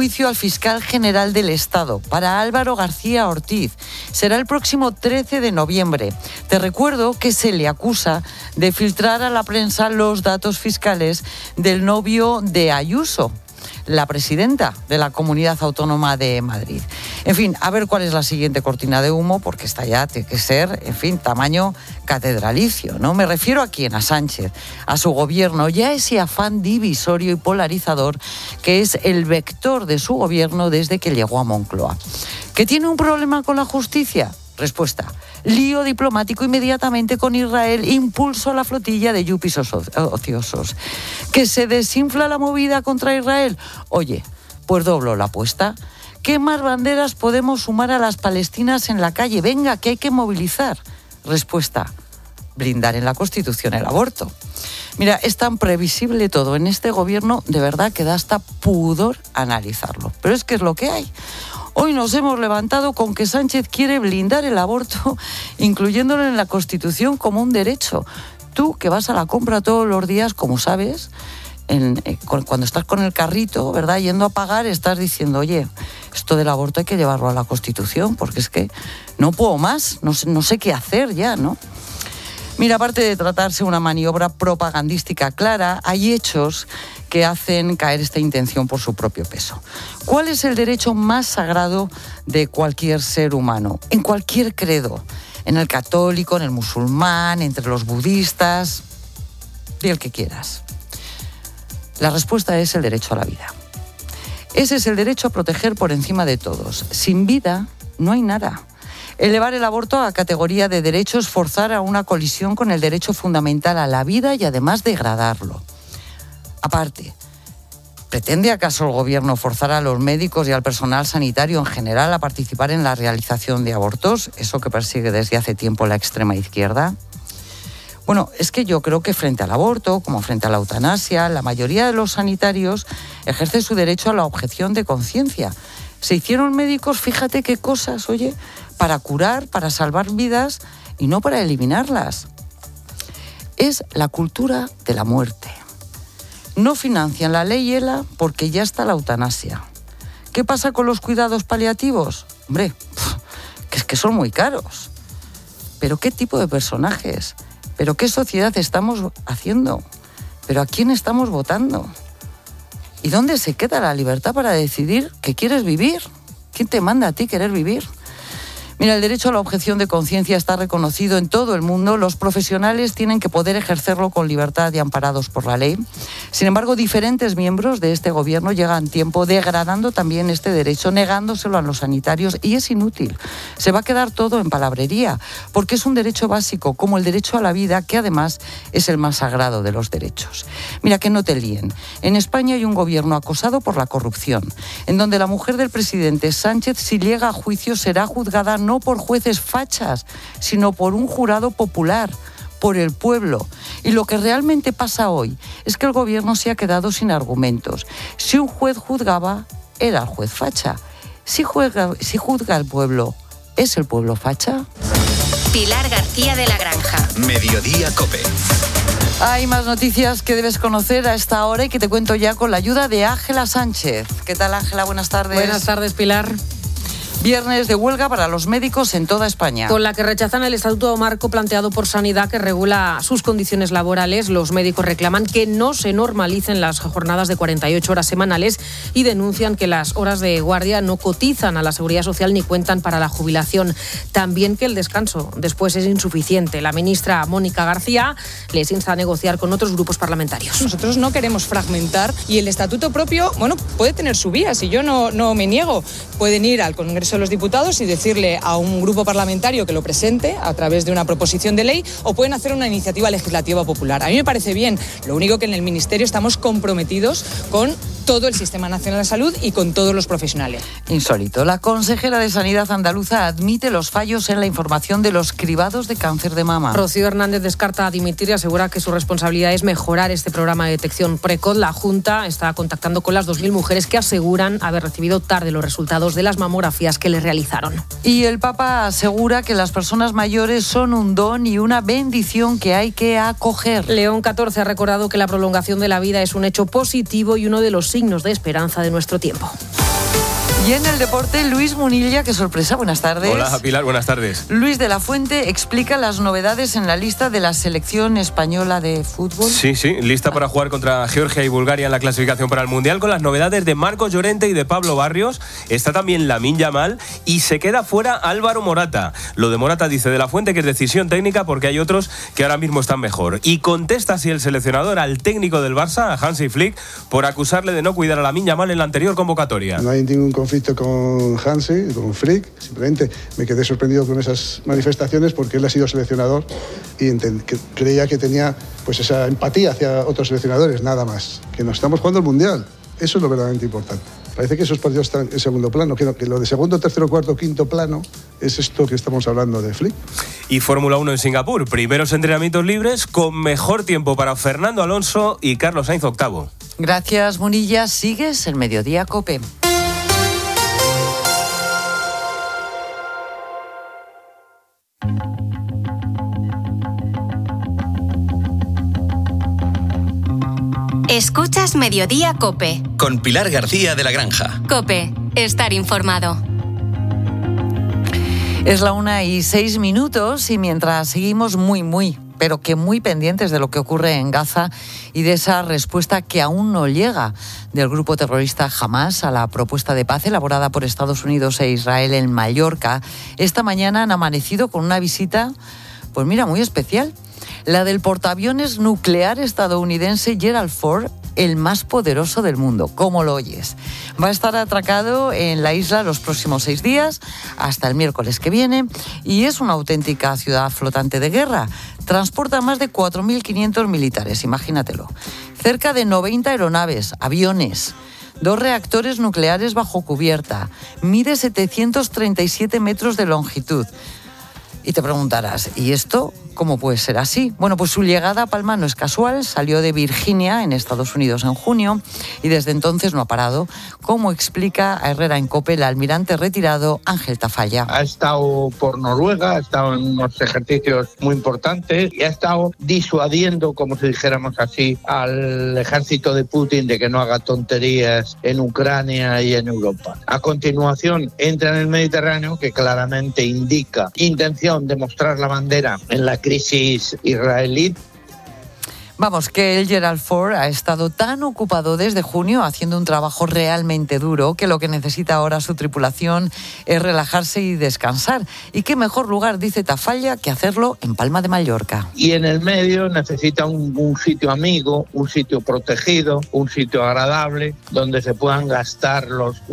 juicio al fiscal general del Estado para Álvaro García Ortiz. Será el próximo 13 de noviembre. Te recuerdo que se le acusa de filtrar a la prensa los datos fiscales del novio de Ayuso, la presidenta de la Comunidad Autónoma de Madrid. En fin, a ver cuál es la siguiente cortina de humo, porque esta ya tiene que ser, en fin, tamaño catedralicio, ¿no? Me refiero a quién, a Sánchez, a su gobierno, ya ese afán divisorio y polarizador que es el vector de su gobierno desde que llegó a Moncloa. ¿Que tiene un problema con la justicia? Respuesta: lío diplomático inmediatamente con Israel, impulso a la flotilla de yuppies ociosos. ¿Que se desinfla la movida contra Israel? Oye, pues doblo la apuesta. ¿Qué más banderas podemos sumar a las palestinas en la calle? Venga, que hay que movilizar. Respuesta: blindar en la Constitución el aborto. Mira, es tan previsible todo en este gobierno, de verdad que da hasta pudor analizarlo. Pero es que es lo que hay. Hoy nos hemos levantado con que Sánchez quiere blindar el aborto, incluyéndolo en la Constitución como un derecho. Tú, que vas a la compra todos los días, como sabes, cuando estás con el carrito, ¿verdad?, yendo a pagar, estás diciendo, oye, esto del aborto hay que llevarlo a la Constitución, porque es que no puedo más, no sé qué hacer ya, ¿no? Mira, aparte de tratarse una maniobra propagandística clara, hay hechos que hacen caer esta intención por su propio peso. ¿Cuál es el derecho más sagrado de cualquier ser humano? En cualquier credo, en el católico, en el musulmán, entre los budistas, y el que quieras. La respuesta es el derecho a la vida. Ese es el derecho a proteger por encima de todos. Sin vida no hay nada. Elevar el aborto a categoría de derecho es forzar a una colisión con el derecho fundamental a la vida y además degradarlo. Aparte, ¿pretende acaso el gobierno forzar a los médicos y al personal sanitario en general a participar en la realización de abortos? Eso que persigue desde hace tiempo la extrema izquierda. Bueno, es que yo creo que frente al aborto, como frente a la eutanasia, la mayoría de los sanitarios ejerce su derecho a la objeción de conciencia. Se hicieron médicos, fíjate qué cosas, oye, para curar, para salvar vidas y no para eliminarlas. Es la cultura de la muerte. No financian la ley ELA porque ya está la eutanasia. ¿Qué pasa con los cuidados paliativos? Hombre, que es que son muy caros. ¿Pero qué tipo de personajes? ¿Pero qué sociedad estamos haciendo? ¿Pero a quién estamos votando? ¿Y dónde se queda la libertad para decidir que quieres vivir? ¿Quién te manda a ti querer vivir? Mira, el derecho a la objeción de conciencia está reconocido en todo el mundo. Los profesionales tienen que poder ejercerlo con libertad y amparados por la ley. Sin embargo, diferentes miembros de este gobierno llegan tiempo degradando también este derecho, negándoselo a los sanitarios, y es inútil. Se va a quedar todo en palabrería, porque es un derecho básico, como el derecho a la vida, que además es el más sagrado de los derechos. Mira, que no te líen. En España hay un gobierno acosado por la corrupción, en donde la mujer del presidente Sánchez, si llega a juicio, será juzgada no por jueces fachas, sino por un jurado popular, por el pueblo. Y lo que realmente pasa hoy es que el gobierno se ha quedado sin argumentos. Si un juez juzgaba, era el juez facha. Si juzga el pueblo, ¿es el pueblo facha? Pilar García de la Granja. Mediodía COPE. Hay más noticias que debes conocer a esta hora y que te cuento ya con la ayuda de Ángela Sánchez. ¿Qué tal, Ángela? Buenas tardes. Buenas tardes, Pilar. Viernes de huelga para los médicos en toda España. Con la que rechazan el estatuto marco planteado por Sanidad que regula sus condiciones laborales, los médicos reclaman que no se normalicen las jornadas de 48 horas semanales y denuncian que las horas de guardia no cotizan a la Seguridad Social ni cuentan para la jubilación. También que el descanso después es insuficiente. La ministra Mónica García les insta a negociar con otros grupos parlamentarios. Nosotros no queremos fragmentar y el estatuto propio, puede tener su vía, si yo no me niego. Pueden ir al Congreso de los Diputados y decirle a un grupo parlamentario que lo presente a través de una proposición de ley, o pueden hacer una iniciativa legislativa popular. A mí me parece bien, lo único que en el Ministerio estamos comprometidos con todo el Sistema Nacional de Salud y con todos los profesionales. Insólito. La consejera de Sanidad andaluza admite los fallos en la información de los cribados de cáncer de mama. Rocío Hernández descarta dimitir y asegura que su responsabilidad es mejorar este programa de detección precoz. La Junta está contactando con las 2.000 mujeres que aseguran haber recibido tarde los resultados de las mamografías que les realizaron. Y el Papa asegura que las personas mayores son un don y una bendición que hay que acoger. León XIV ha recordado que la prolongación de la vida es un hecho positivo y uno de los signos de esperanza de nuestro tiempo. Y en el deporte, Luis Munilla, qué sorpresa, buenas tardes. Hola, Pilar, buenas tardes. Luis de la Fuente explica las novedades en la lista de la selección española de fútbol. Sí, lista para jugar contra Georgia y Bulgaria en la clasificación para el Mundial, con las novedades de Marcos Llorente y de Pablo Barrios. Está también Lamine Yamal y se queda fuera Álvaro Morata. Lo de Morata, dice de la Fuente, que es decisión técnica porque hay otros que ahora mismo están mejor. Y contesta así el seleccionador al técnico del Barça, a Hansi Flick, por acusarle de no cuidar a Lamine Yamal en la anterior convocatoria. No hay ningún conflicto con Hansi, con Flick, simplemente me quedé sorprendido con esas manifestaciones porque él ha sido seleccionador y creía que tenía pues esa empatía hacia otros seleccionadores, nada más. Que nos estamos jugando el Mundial, eso es lo verdaderamente importante. Parece que esos partidos están en segundo plano, que lo de segundo, tercero, cuarto, quinto plano es esto que estamos hablando de Flick. Y Fórmula 1 en Singapur, primeros entrenamientos libres con mejor tiempo para Fernando Alonso y Carlos Sainz octavo. Gracias, Munilla. Sigues el Mediodía COPE. Escuchas Mediodía COPE. Con Pilar García de la Granja. COPE, estar informado. Es la 1:06 y mientras seguimos pero que muy pendientes de lo que ocurre en Gaza y de esa respuesta que aún no llega del grupo terrorista Hamás a la propuesta de paz elaborada por Estados Unidos e Israel en Mallorca, esta mañana han amanecido con una visita, pues mira, muy especial. La del portaaviones nuclear estadounidense Gerald Ford, el más poderoso del mundo, como lo oyes. Va a estar atracado en la isla los próximos 6 días, hasta el miércoles que viene, y es una auténtica ciudad flotante de guerra. Transporta más de 4.500 militares, imagínatelo. Cerca de 90 aeronaves, aviones, 2 reactores nucleares bajo cubierta, mide 737 metros de longitud. Y te preguntarás, ¿y esto cómo puede ser así? Bueno, pues su llegada a Palma no es casual, salió de Virginia, en Estados Unidos, en junio, y desde entonces no ha parado, como explica a Herrera en COPE el almirante retirado Ángel Tafalla. Ha estado por Noruega, ha estado en unos ejercicios muy importantes y ha estado disuadiendo, como si dijéramos así, al ejército de Putin de que no haga tonterías en Ucrania y en Europa. A continuación entra en el Mediterráneo, que claramente indica intención de mostrar la bandera en la crisis israelí. Vamos, que el Gerald Ford ha estado tan ocupado desde junio haciendo un trabajo realmente duro que lo que necesita ahora su tripulación es relajarse y descansar. Y qué mejor lugar, dice Tafalla, que hacerlo en Palma de Mallorca. Y en el medio necesita un sitio amigo, un sitio protegido, un sitio agradable, donde se puedan gastar los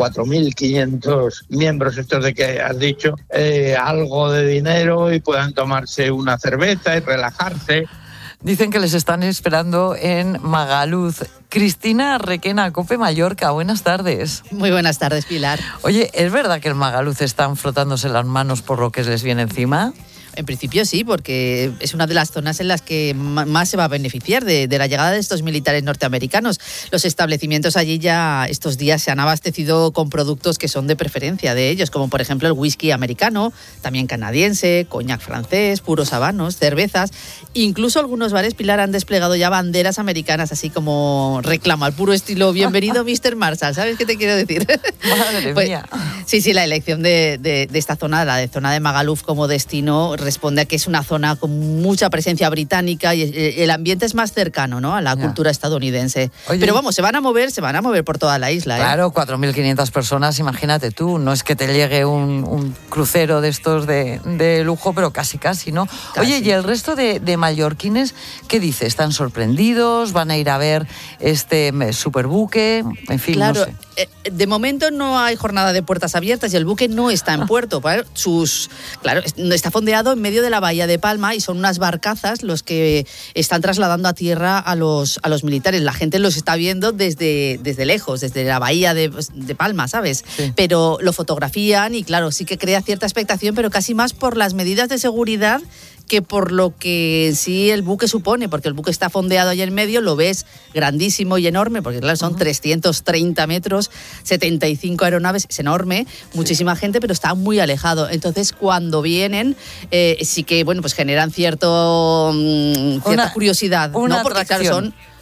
4.500 miembros estos de que has dicho, algo de dinero y puedan tomarse una cerveza y relajarse. Dicen que les están esperando en Magaluz. Cristina Requena, COPE Mallorca, buenas tardes. Muy buenas tardes, Pilar. Oye, ¿es verdad que en Magaluz están frotándose las manos por lo que les viene encima? En principio sí, porque es una de las zonas en las que más se va a beneficiar de la llegada de estos militares norteamericanos. Los establecimientos allí ya estos días se han abastecido con productos que son de preferencia de ellos, como por ejemplo el whisky americano, también canadiense, coñac francés, puros habanos, cervezas. Incluso algunos bares, Pilar, han desplegado ya banderas americanas, así como reclama al puro estilo bienvenido Mr. Marshall. ¿Sabes qué te quiero decir? Madre mía. Sí, la elección de esta zona, la de zona de Magaluf como destino, responde a que es una zona con mucha presencia británica y el ambiente es más cercano, ¿no?, a la cultura estadounidense. Oye, pero vamos, se van a mover por toda la isla. Claro, 4.500 personas, imagínate tú, no es que te llegue un crucero de estos de lujo, pero casi, ¿no? Casi. Oye, ¿y el resto de mallorquines qué dice? ¿Están sorprendidos? ¿Van a ir a ver este superbuque? En fin, claro, no sé. De momento no hay jornada de puertas abiertas y el buque no está en puerto. Claro, está fondeado en medio de la bahía de Palma y son unas barcazas los que están trasladando a tierra a los militares. La gente los está viendo desde lejos, desde la bahía de Palma, ¿sabes? Sí. Pero lo fotografían y claro, sí que crea cierta expectación, pero casi más por las medidas de seguridad que por lo que sí el buque supone, porque el buque está fondeado ahí en medio, lo ves grandísimo y enorme, porque claro, son 330 metros, 75 aeronaves, es enorme, muchísima gente, pero está muy alejado. Entonces, cuando vienen, sí que, bueno, pues generan cierta curiosidad, una ¿no? Porque atracción. claro,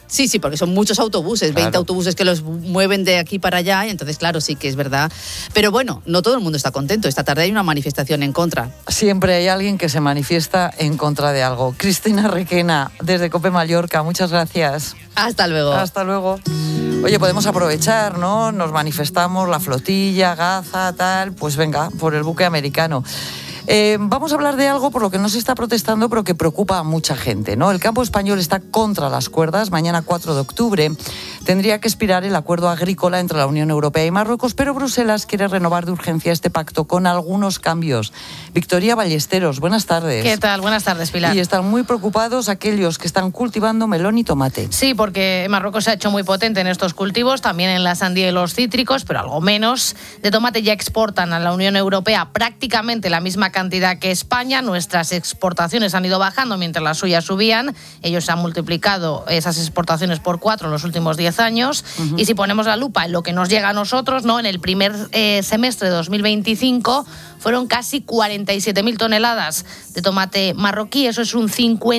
Sí, porque son muchos autobuses, Claro. 20 autobuses que los mueven de aquí para allá, y entonces, claro, sí que es verdad. Pero bueno, no todo el mundo está contento. Esta tarde hay una manifestación en contra. Siempre hay alguien que se manifiesta en contra de algo. Cristina Requena, desde COPE Mallorca, muchas gracias. Hasta luego. Hasta luego. Oye, podemos aprovechar, ¿no? Nos manifestamos, la flotilla, Gaza, tal, pues venga, por el buque americano. Vamos a hablar de algo por lo que no se está protestando, pero que preocupa a mucha gente, ¿no? El campo español está contra las cuerdas. Mañana, 4 de octubre, tendría que expirar el acuerdo agrícola entre la Unión Europea y Marruecos, pero Bruselas quiere renovar de urgencia este pacto con algunos cambios. Victoria Ballesteros, buenas tardes. ¿Qué tal? Buenas tardes, Pilar. Y están muy preocupados aquellos que están cultivando melón y tomate. Sí, porque Marruecos se ha hecho muy potente en estos cultivos, también en la sandía y los cítricos, pero algo menos. De tomate ya exportan a la Unión Europea prácticamente la misma cantidad que España. Nuestras exportaciones han ido bajando mientras las suyas subían. Ellos han multiplicado esas exportaciones por 4 en los últimos 10 años. Y si ponemos la lupa en lo que nos llega a nosotros, ¿no? En el primer semestre de 2025 fueron casi 47.000 toneladas de tomate marroquí. Eso es un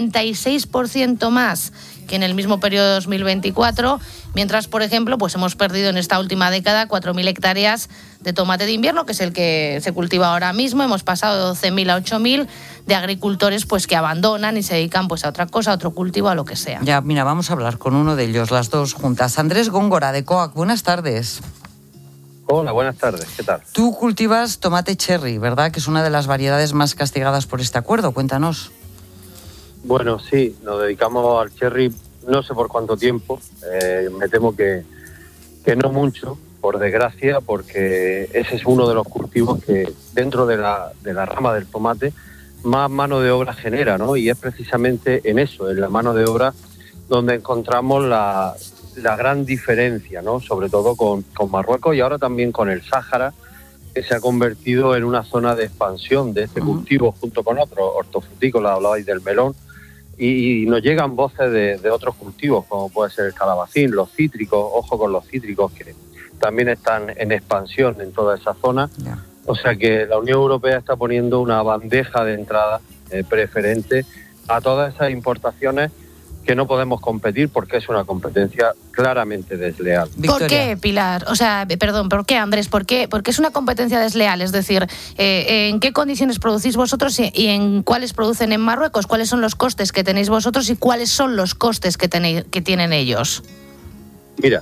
56% más que en el mismo periodo de 2024, mientras, por ejemplo, pues hemos perdido en esta última década 4.000 hectáreas de tomate de invierno, que es el que se cultiva ahora mismo. Hemos pasado de 12.000 a 8.000 de agricultores pues que abandonan y se dedican pues a otra cosa, a otro cultivo, a lo que sea. Ya, mira, vamos a hablar con uno de ellos, las dos juntas. Andrés Góngora, de COAC, buenas tardes. Hola, buenas tardes, ¿qué tal? Tú cultivas tomate cherry, ¿verdad? Que es una de las variedades más castigadas por este acuerdo. Cuéntanos. Bueno, sí, nos dedicamos al cherry no sé por cuánto tiempo, me temo que no mucho, por desgracia, porque ese es uno de los cultivos que dentro de la rama del tomate más mano de obra genera, ¿no? Y es precisamente en eso, en la mano de obra, donde encontramos la gran diferencia, ¿no? Sobre todo con Marruecos y ahora también con el Sáhara, que se ha convertido en una zona de expansión de este cultivo junto con otros hortofrutícolas, hablabais del melón, y nos llegan voces de otros cultivos, como puede ser el calabacín, los cítricos, ojo con los cítricos, que también están en expansión en toda esa zona. Ya. O sea que la Unión Europea está poniendo una bandeja de entrada preferente a todas esas importaciones que no podemos competir porque es una competencia claramente desleal. ¿Por qué, Pilar? O sea, perdón, ¿por qué, Andrés? ¿Por qué es una competencia desleal? Es decir, ¿en qué condiciones producís vosotros y en cuáles producen en Marruecos? ¿Cuáles son los costes que tenéis vosotros y cuáles son los costes que tienen ellos? Mira,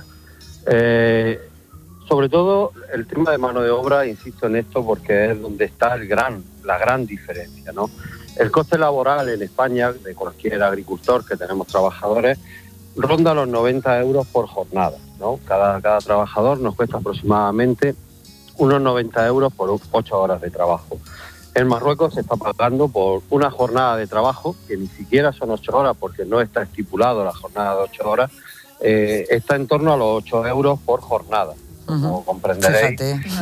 sobre todo el tema de mano de obra, insisto en esto porque es donde está la gran diferencia, ¿no? El coste laboral en España, de cualquier agricultor que tenemos trabajadores, ronda los 90 euros por jornada, ¿no? Cada trabajador nos cuesta aproximadamente unos 90 euros por 8 horas de trabajo. En Marruecos se está pagando por una jornada de trabajo, que ni siquiera son 8 horas porque no está estipulado la jornada de 8 horas, está en torno a los 8 euros por jornada. Como comprenderéis,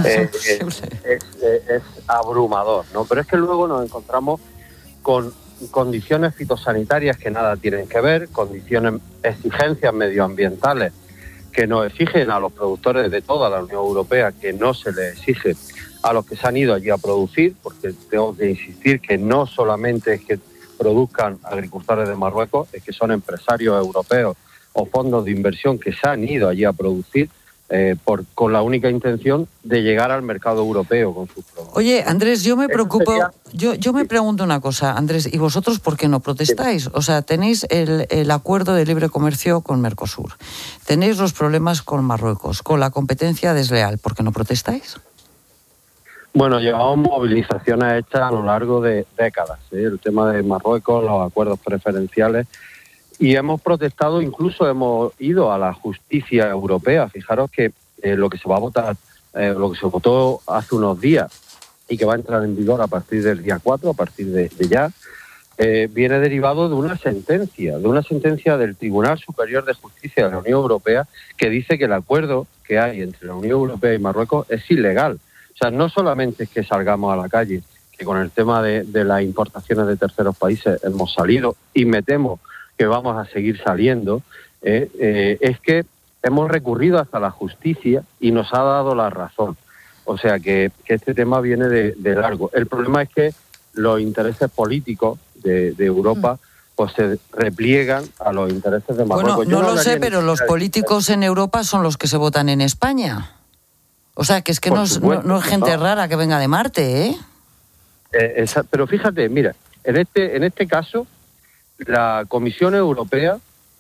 es abrumador, ¿no? Pero es que luego nos encontramos con condiciones fitosanitarias que nada tienen que ver, exigencias medioambientales que nos exigen a los productores de toda la Unión Europea, que no se les exige a los que se han ido allí a producir, porque tengo que insistir que no solamente es que produzcan agricultores de Marruecos, es que son empresarios europeos o fondos de inversión que se han ido allí a producir, con la única intención de llegar al mercado europeo con sus productos. Oye, Andrés, yo me preocupo, yo me pregunto una cosa, Andrés, ¿y vosotros por qué no protestáis? O sea, tenéis el acuerdo de libre comercio con Mercosur, tenéis los problemas con Marruecos, con la competencia desleal, ¿por qué no protestáis? Bueno, llevamos movilizaciones hechas a lo largo de décadas, el tema de Marruecos, los acuerdos preferenciales, y hemos protestado, incluso hemos ido a la justicia europea. Fijaros que lo que se va a votar, lo que se votó hace unos días y que va a entrar en vigor a partir del día 4, a partir de ya, viene derivado de una sentencia del Tribunal Superior de Justicia de la Unión Europea que dice que el acuerdo que hay entre la Unión Europea y Marruecos es ilegal. O sea, no solamente es que salgamos a la calle, que con el tema de las importaciones de terceros países hemos salido y me temo que vamos a seguir saliendo, es que hemos recurrido hasta la justicia y nos ha dado la razón. O sea que este tema viene de largo. El problema es que los intereses políticos de Europa pues se repliegan a los intereses de Marruecos. Bueno, no lo sé, pero los políticos en Europa son los que se votan en España. O sea, que es que no es gente rara que venga de Marte, ¿eh? Pero fíjate, mira, en este caso, la Comisión Europea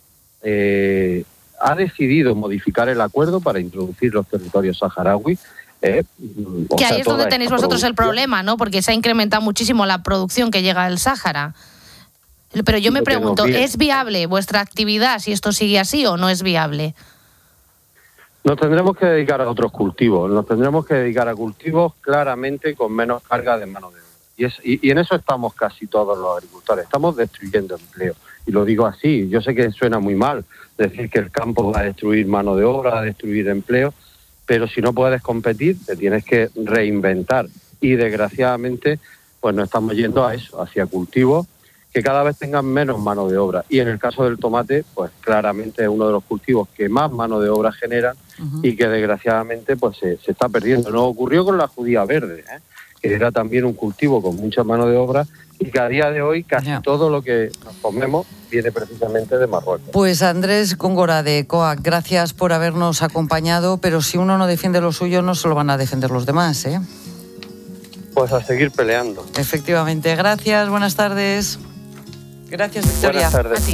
ha decidido modificar el acuerdo para introducir los territorios saharauis. Que ahí es donde tenéis vosotros el problema, ¿no? Porque se ha incrementado muchísimo la producción que llega del Sáhara. Pero yo me pregunto, ¿es viable vuestra actividad si esto sigue así o no es viable? Nos tendremos que dedicar a otros cultivos. Nos tendremos que dedicar a cultivos claramente con menos carga de mano de obra. Y en eso estamos casi todos los agricultores. Estamos destruyendo empleo. Y lo digo así. Yo sé que suena muy mal decir que el campo va a destruir mano de obra, va a destruir empleo, pero si no puedes competir, te tienes que reinventar. Y desgraciadamente, pues nos estamos yendo a eso, hacia cultivos que cada vez tengan menos mano de obra. Y en el caso del tomate, pues claramente es uno de los cultivos que más mano de obra generan y que desgraciadamente pues se está perdiendo. Nos ocurrió con la judía verde, que era también un cultivo con mucha mano de obra y que a día de hoy casi todo lo que nos comemos viene precisamente de Marruecos. Pues Andrés Góngora de COAC, gracias por habernos acompañado, pero si uno no defiende lo suyo, no se lo van a defender los demás, ¿eh? Pues a seguir peleando. Efectivamente. Gracias, buenas tardes. Gracias, Victoria. Buenas tardes.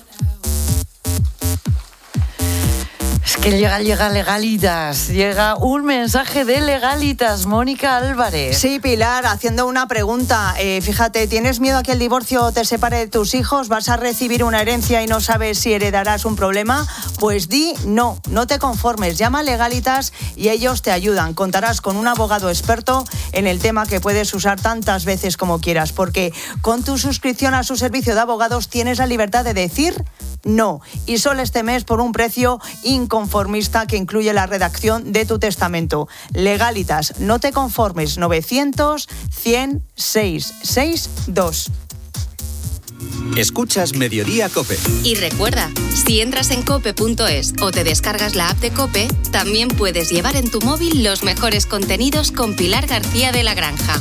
Es que llega Legalitas, llega un mensaje de Legalitas, Mónica Álvarez. Sí, Pilar, haciendo una pregunta. Fíjate, ¿tienes miedo a que el divorcio te separe de tus hijos? ¿Vas a recibir una herencia y no sabes si heredarás un problema? Pues di no te conformes. Llama a Legalitas y ellos te ayudan. Contarás con un abogado experto en el tema que puedes usar tantas veces como quieras, porque con tu suscripción a su servicio de abogados tienes la libertad de decir no. Y solo este mes por un precio inconformista que incluye la redacción de tu testamento. Legalitas, no te conformes. 900 100 662. Escuchas Mediodía COPE. Y recuerda, si entras en cope.es o te descargas la app de COPE, también puedes llevar en tu móvil los mejores contenidos con Pilar García de la Granja.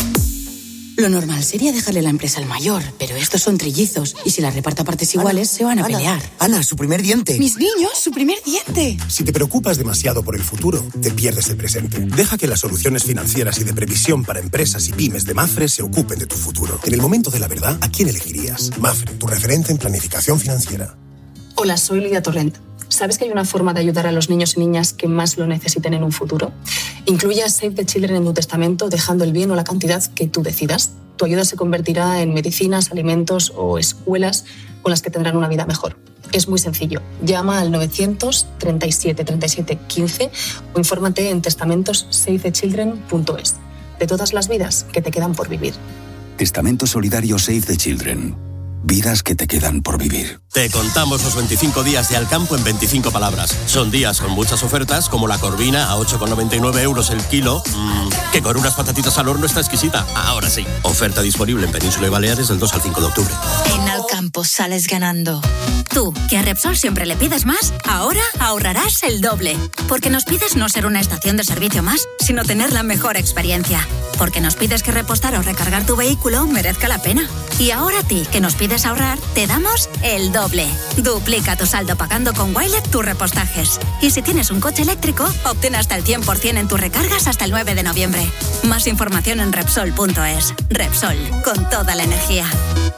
Lo normal sería dejarle la empresa al mayor, pero estos son trillizos y si la reparto a partes iguales se van a pelear. Ana, su primer diente. ¡Mis niños, su primer diente! Si te preocupas demasiado por el futuro, te pierdes el presente. Deja que las soluciones financieras y de previsión para empresas y pymes de Mafre se ocupen de tu futuro. En el momento de la verdad, ¿a quién elegirías? Mafre, tu referente en planificación financiera. Hola, soy Lidia Torrent. ¿Sabes que hay una forma de ayudar a los niños y niñas que más lo necesiten en un futuro? Incluye a Save the Children en tu testamento, dejando el bien o la cantidad que tú decidas. Tu ayuda se convertirá en medicinas, alimentos o escuelas con las que tendrán una vida mejor. Es muy sencillo. Llama al 937 37 15 o infórmate en testamentosavethechildren.es. De todas las vidas que te quedan por vivir. Testamento solidario Save the Children. Vidas que te quedan por vivir. Te contamos los 25 días de Alcampo en 25 palabras. Son días con muchas ofertas, como la corvina a 8,99 € el kilo, que con unas patatitas al horno está exquisita. Ahora sí, oferta disponible en Península y Baleares del 2 al 5 de octubre. En Alcampo sales ganando. Tú, que a Repsol siempre le pides más, ahora ahorrarás el doble. Porque nos pides no ser una estación de servicio más, sino tener la mejor experiencia. Porque nos pides que repostar o recargar tu vehículo merezca la pena. Y ahora a ti, que nos pides ahorrar, te damos el doble. Duplica tu saldo pagando con Wilet tus repostajes. Y si tienes un coche eléctrico, obtén hasta el 100% en tus recargas hasta el 9 de noviembre. Más información en Repsol.es. Repsol, con toda la energía.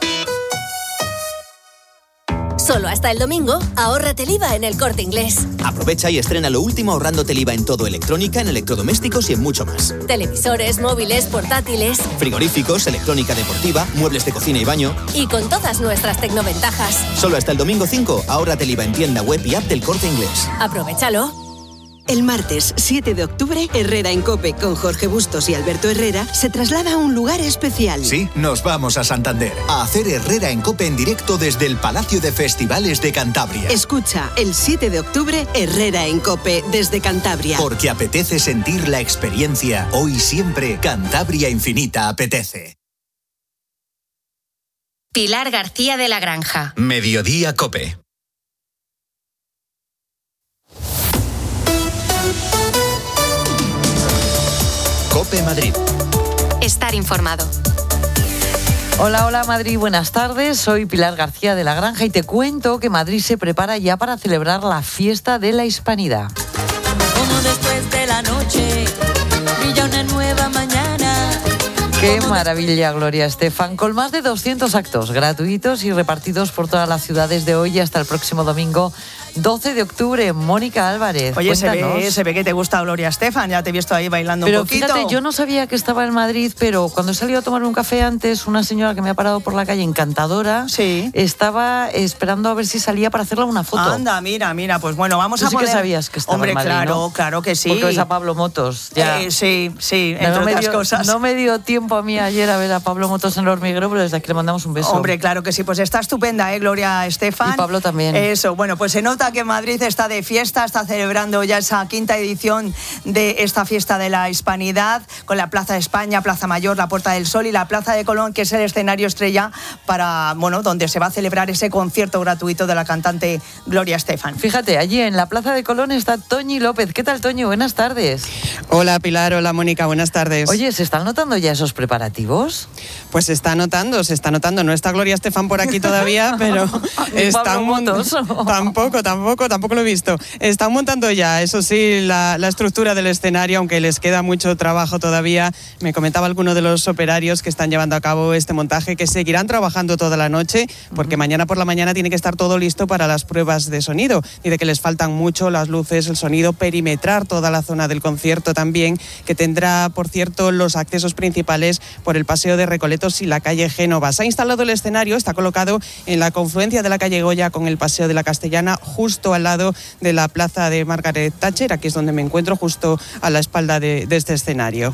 Solo hasta el domingo, ahórrate el IVA en El Corte Inglés. Aprovecha y estrena lo último ahorrándote el IVA en todo electrónica, en electrodomésticos y en mucho más. Televisores, móviles, portátiles, frigoríficos, electrónica deportiva, muebles de cocina y baño. Y con todas nuestras tecnoventajas. Solo hasta el domingo 5, ahórrate el IVA en tienda web y app del Corte Inglés. Aprovechalo. El martes 7 de octubre, Herrera en COPE con Jorge Bustos y Alberto Herrera se traslada a un lugar especial. Sí, nos vamos a Santander a hacer Herrera en COPE en directo desde el Palacio de Festivales de Cantabria. Escucha el 7 de octubre, Herrera en COPE desde Cantabria. Porque apetece sentir la experiencia. Hoy y siempre, Cantabria Infinita apetece. Pilar García de la Granja. Mediodía COPE. COPE Madrid. Estar informado. Hola Madrid, buenas tardes. Soy Pilar García de la Granja y te cuento que Madrid se prepara ya para celebrar la fiesta de la Hispanidad. Como después de la noche brilla una nueva mañana. Qué maravilla, Gloria Estefan, con más de 200 actos gratuitos y repartidos por todas las ciudades de hoy hasta el próximo domingo 12 de octubre. Mónica Álvarez, oye, cuéntanos. se ve que te gusta Gloria Estefan, ya te he visto ahí bailando un poquito. Pero fíjate, yo no sabía que estaba en Madrid, pero cuando he salido a tomarme un café antes, una señora que me ha parado por la calle, encantadora, estaba esperando a ver si salía para hacerle una foto. Anda, mira, pues bueno, vamos a poner... poner... que sabías que estaba Hombre, en Madrid, claro, ¿no? claro que sí. Porque ves a Pablo Motos, ya. Sí, entre otras cosas. No me dio tiempo a mí ayer a ver a Pablo Motos en el Hormiguero, pero desde aquí le mandamos un beso. Hombre, claro que sí, pues está estupenda, Gloria Estefan. Y Pablo también. Eso, bueno, pues se nota que Madrid está de fiesta, está celebrando ya esa quinta edición de esta fiesta de la Hispanidad, con la Plaza de España, Plaza Mayor, la Puerta del Sol y la Plaza de Colón, que es el escenario estrella para, bueno, donde se va a celebrar ese concierto gratuito de la cantante Gloria Estefan. Fíjate, allí en la Plaza de Colón está Toñi López. ¿Qué tal, Toñi? Buenas tardes. Hola, Pilar. Hola, Mónica. Buenas tardes. Oye, ¿se están notando ya esos preparativos? Pues se está notando. No está Gloria Estefan por aquí todavía, pero están montando. Tampoco lo he visto. Están montando ya, eso sí, la estructura del escenario, aunque les queda mucho trabajo todavía. Me comentaba alguno de los operarios que están llevando a cabo este montaje que seguirán trabajando toda la noche, porque mañana por la mañana tiene que estar todo listo para las pruebas de sonido. Dice que les faltan mucho las luces, el sonido, perimetrar toda la zona del concierto también, que tendrá, por cierto, los accesos principales por el Paseo de Recoletos y la calle Génova. Se ha instalado el escenario, está colocado en la confluencia de la calle Goya con el Paseo de la Castellana, justo al lado de la plaza de Margaret Thatcher. Aquí es donde me encuentro, justo a la espalda de este escenario.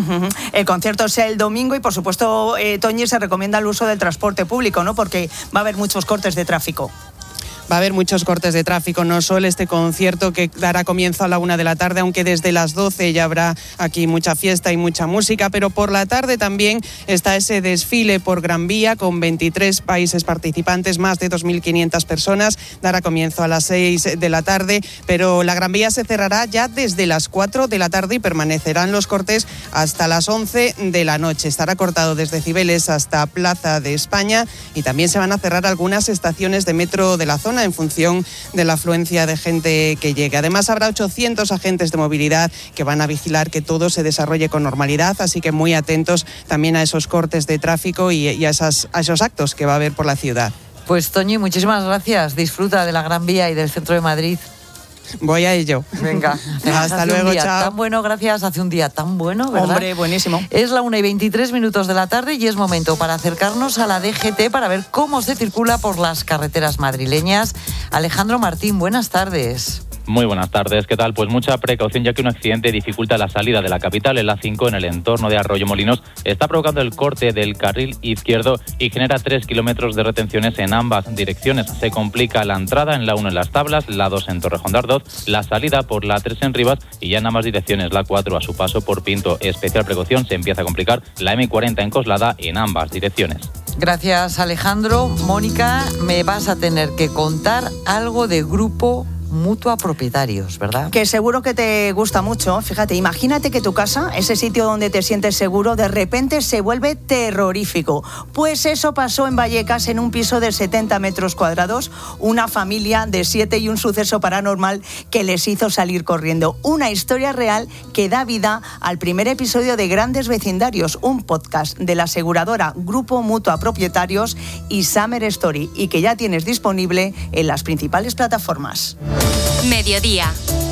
El concierto es el domingo y, por supuesto, Toñi, se recomienda el uso del transporte público, ¿no? Porque va a haber muchos cortes de tráfico. Va a haber muchos cortes de tráfico, no solo este concierto que dará comienzo a la 1 de la tarde, aunque desde las 12 ya habrá aquí mucha fiesta y mucha música, pero por la tarde también está ese desfile por Gran Vía con 23 países participantes, más de 2.500 personas, dará comienzo a las 6 de la tarde, pero la Gran Vía se cerrará ya desde las 4 de la tarde y permanecerán los cortes hasta las 11 de la noche. Estará cortado desde Cibeles hasta Plaza de España y también se van a cerrar algunas estaciones de metro de la zona en función de la afluencia de gente que llegue. Además, habrá 800 agentes de movilidad que van a vigilar que todo se desarrolle con normalidad, así que muy atentos también a esos cortes de tráfico y a esos actos que va a haber por la ciudad. Pues, Toñi, muchísimas gracias. Disfruta de la Gran Vía y del centro de Madrid. Voy a ello. Venga, hasta luego, chao. Tan bueno, gracias. Hace un día tan bueno, ¿verdad? Hombre, buenísimo. Es la 1:23 de la tarde y es momento para acercarnos a la DGT para ver cómo se circula por las carreteras madrileñas. Alejandro Martín, buenas tardes. Muy buenas tardes, ¿qué tal? Pues mucha precaución, ya que un accidente dificulta la salida de la capital, el A5, en el entorno de Arroyomolinos. Está provocando el corte del carril izquierdo y genera 3 kilómetros de retenciones en ambas direcciones. Se complica la entrada en la 1 en Las Tablas, la 2 en Torrejón de Ardoz, la salida por la 3 en Rivas y ya en ambas direcciones la 4 a su paso por Pinto. Especial precaución, se empieza a complicar la M40 en Coslada en ambas direcciones. Gracias, Alejandro. Mónica, me vas a tener que contar algo de Grupo Mutua Propietarios, ¿verdad? Que seguro que te gusta mucho. Fíjate, imagínate que tu casa, ese sitio donde te sientes seguro, de repente se vuelve terrorífico. Pues eso pasó en Vallecas, en un piso de 70 metros cuadrados, una familia de 7 y un suceso paranormal que les hizo salir corriendo. Una historia real que da vida al primer episodio de Grandes Vecindarios, un podcast de la aseguradora Grupo Mutua Propietarios y Summer Story, y que ya tienes disponible en las principales plataformas. Mediodía.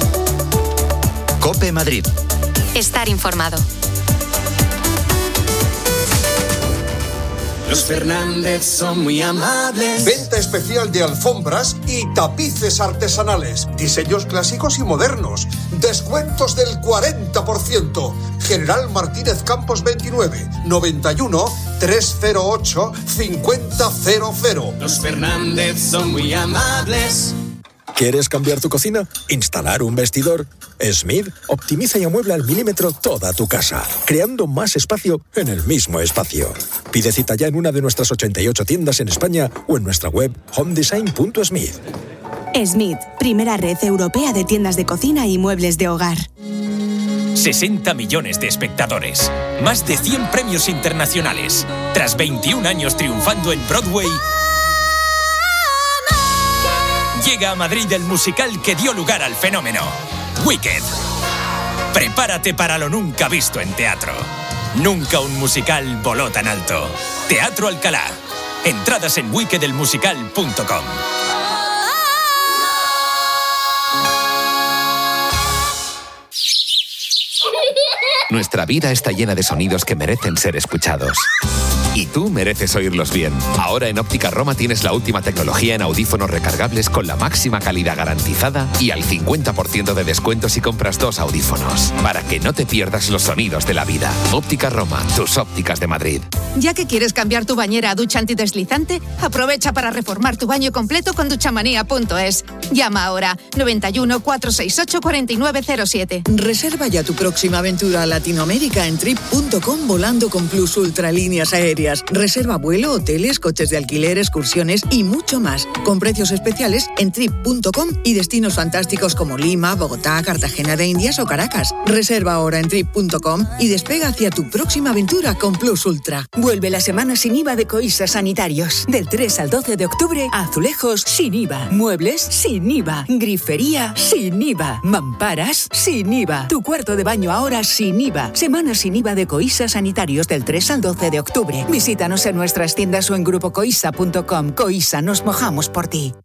COPE Madrid. Estar informado. Los Fernández son muy amables. Venta especial de alfombras y tapices artesanales. Diseños clásicos y modernos. Descuentos del 40%. General Martínez Campos 29, 91 308 5000. Los Fernández son muy amables. ¿Quieres cambiar tu cocina? ¿Instalar un vestidor? Smith optimiza y amuebla al milímetro toda tu casa, creando más espacio en el mismo espacio. Pide cita ya en una de nuestras 88 tiendas en España o en nuestra web homedesign.smith. Smith, primera red europea de tiendas de cocina y muebles de hogar. 60 millones de espectadores, más de 100 premios internacionales. Tras 21 años triunfando en Broadway, llega a Madrid el musical que dio lugar al fenómeno, Wicked. Prepárate para lo nunca visto en teatro. Nunca un musical voló tan alto. Teatro Alcalá. Entradas en wickedelmusical.com. Nuestra vida está llena de sonidos que merecen ser escuchados. Y tú mereces oírlos bien. Ahora en Óptica Roma tienes la última tecnología en audífonos recargables con la máxima calidad garantizada y al 50% de descuento si compras 2 audífonos. Para que no te pierdas los sonidos de la vida. Óptica Roma, tus ópticas de Madrid. Ya que quieres cambiar tu bañera a ducha antideslizante, aprovecha para reformar tu baño completo con duchamanía.es. Llama ahora 91 468 4907. Reserva ya tu próxima aventura a Latinoamérica en trip.com volando con Plus Ultra líneas aéreas. Reserva vuelo, hoteles, coches de alquiler, excursiones y mucho más. Con precios especiales en trip.com y destinos fantásticos como Lima, Bogotá, Cartagena de Indias o Caracas. Reserva ahora en trip.com y despega hacia tu próxima aventura con Plus Ultra. Vuelve la semana sin IVA de Coisa Sanitarios. Del 3 al 12 de octubre, azulejos sin IVA, muebles sin IVA, grifería sin IVA, mamparas sin IVA. Tu cuarto de baño ahora sin IVA. Semana sin IVA de Coisa Sanitarios del 3 al 12 de octubre. Visítanos en nuestras tiendas o en grupocoisa.com. Coisa, nos mojamos por ti.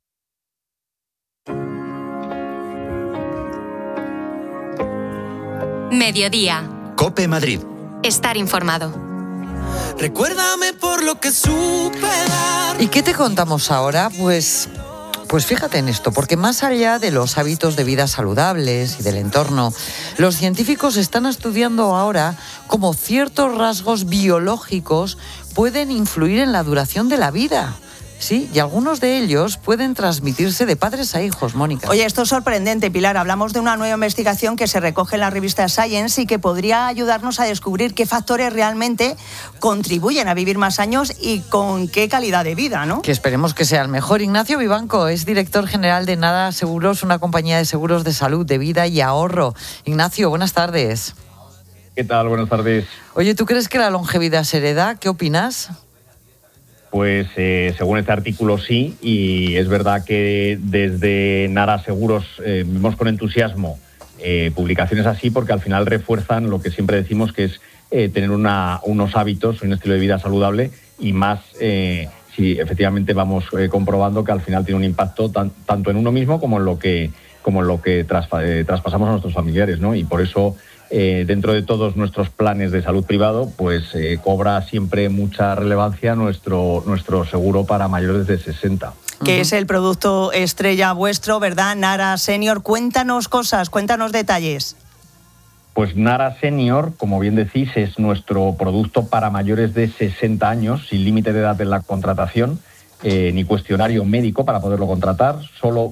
Mediodía. COPE Madrid. Estar informado. Recuérdame por lo que supe dar. ¿Y qué te contamos ahora? Pues fíjate en esto, porque más allá de los hábitos de vida saludables y del entorno, los científicos están estudiando ahora cómo ciertos rasgos biológicos pueden influir en la duración de la vida. Sí, y algunos de ellos pueden transmitirse de padres a hijos, Mónica. Oye, esto es sorprendente, Pilar. Hablamos de una nueva investigación que se recoge en la revista Science y que podría ayudarnos a descubrir qué factores realmente contribuyen a vivir más años y con qué calidad de vida, ¿no? Que esperemos que sea el mejor. Ignacio Vivanco es director general de Nara Seguros, una compañía de seguros de salud, de vida y ahorro. Ignacio, buenas tardes. ¿Qué tal? Buenas tardes. Oye, ¿tú crees que la longevidad se hereda? ¿Qué opinas? Pues según este artículo sí, y es verdad que desde Nara Seguros vemos con entusiasmo publicaciones así porque al final refuerzan lo que siempre decimos que es tener unos hábitos, un estilo de vida saludable y más si efectivamente vamos comprobando que al final tiene un impacto tanto en uno mismo como en lo que traspasamos a nuestros familiares, ¿no? Y por eso dentro de todos nuestros planes de salud privado, pues cobra siempre mucha relevancia nuestro seguro para mayores de 60. Que es el producto estrella vuestro, ¿verdad? Nara Senior. Cuéntanos cosas, cuéntanos detalles. Pues Nara Senior, como bien decís, es nuestro producto para mayores de 60 años, sin límite de edad en la contratación, ni cuestionario médico para poderlo contratar, solo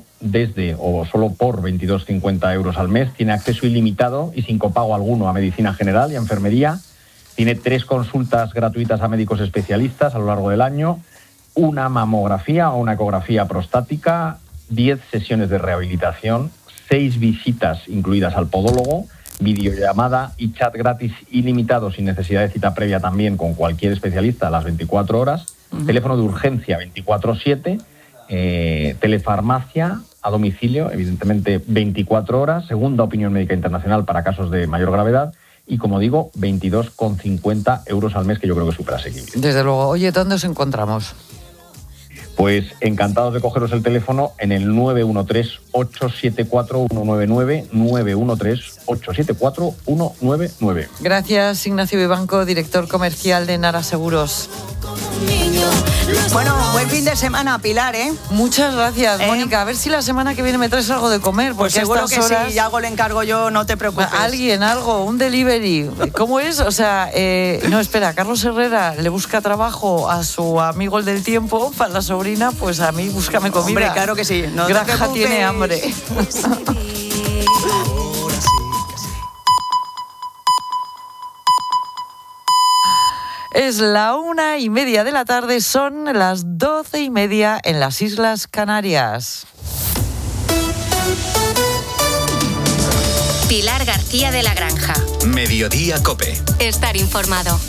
por 22,50 euros al mes. Tiene acceso ilimitado y sin copago alguno a medicina general y a enfermería. Tiene 3 consultas gratuitas a médicos especialistas a lo largo del año, una mamografía o una ecografía prostática, 10 sesiones de rehabilitación, 6 visitas incluidas al podólogo, videollamada y chat gratis ilimitado sin necesidad de cita previa también con cualquier especialista a las 24 horas. Teléfono de urgencia 24/7, telefarmacia a domicilio, evidentemente 24 horas, segunda opinión médica internacional para casos de mayor gravedad y, como digo, 22,50 euros al mes, que yo creo que es súper asequible. Desde luego. Oye, ¿dónde os encontramos? Pues encantados de cogeros el teléfono en el 913-874-199, 913-874-199. Gracias, Ignacio Vivanco, director comercial de Nara Seguros. Bueno, buen fin de semana, Pilar, ¿eh? Muchas gracias, Mónica. A ver si la semana que viene me traes algo de comer. Pues seguro que horas... sí, ya algo le encargo yo, no te preocupes. Algo, un delivery. ¿Cómo es? O sea, no, espera, Carlos Herrera le busca trabajo a su amigo el del tiempo, para la sobrina, pues a mí búscame comida. Hombre, claro que sí. No Granja tiene hambre. Es la 1:30 de la tarde, son las 12:30 en las Islas Canarias. Pilar García de la Granja. Mediodía COPE. Estar informado.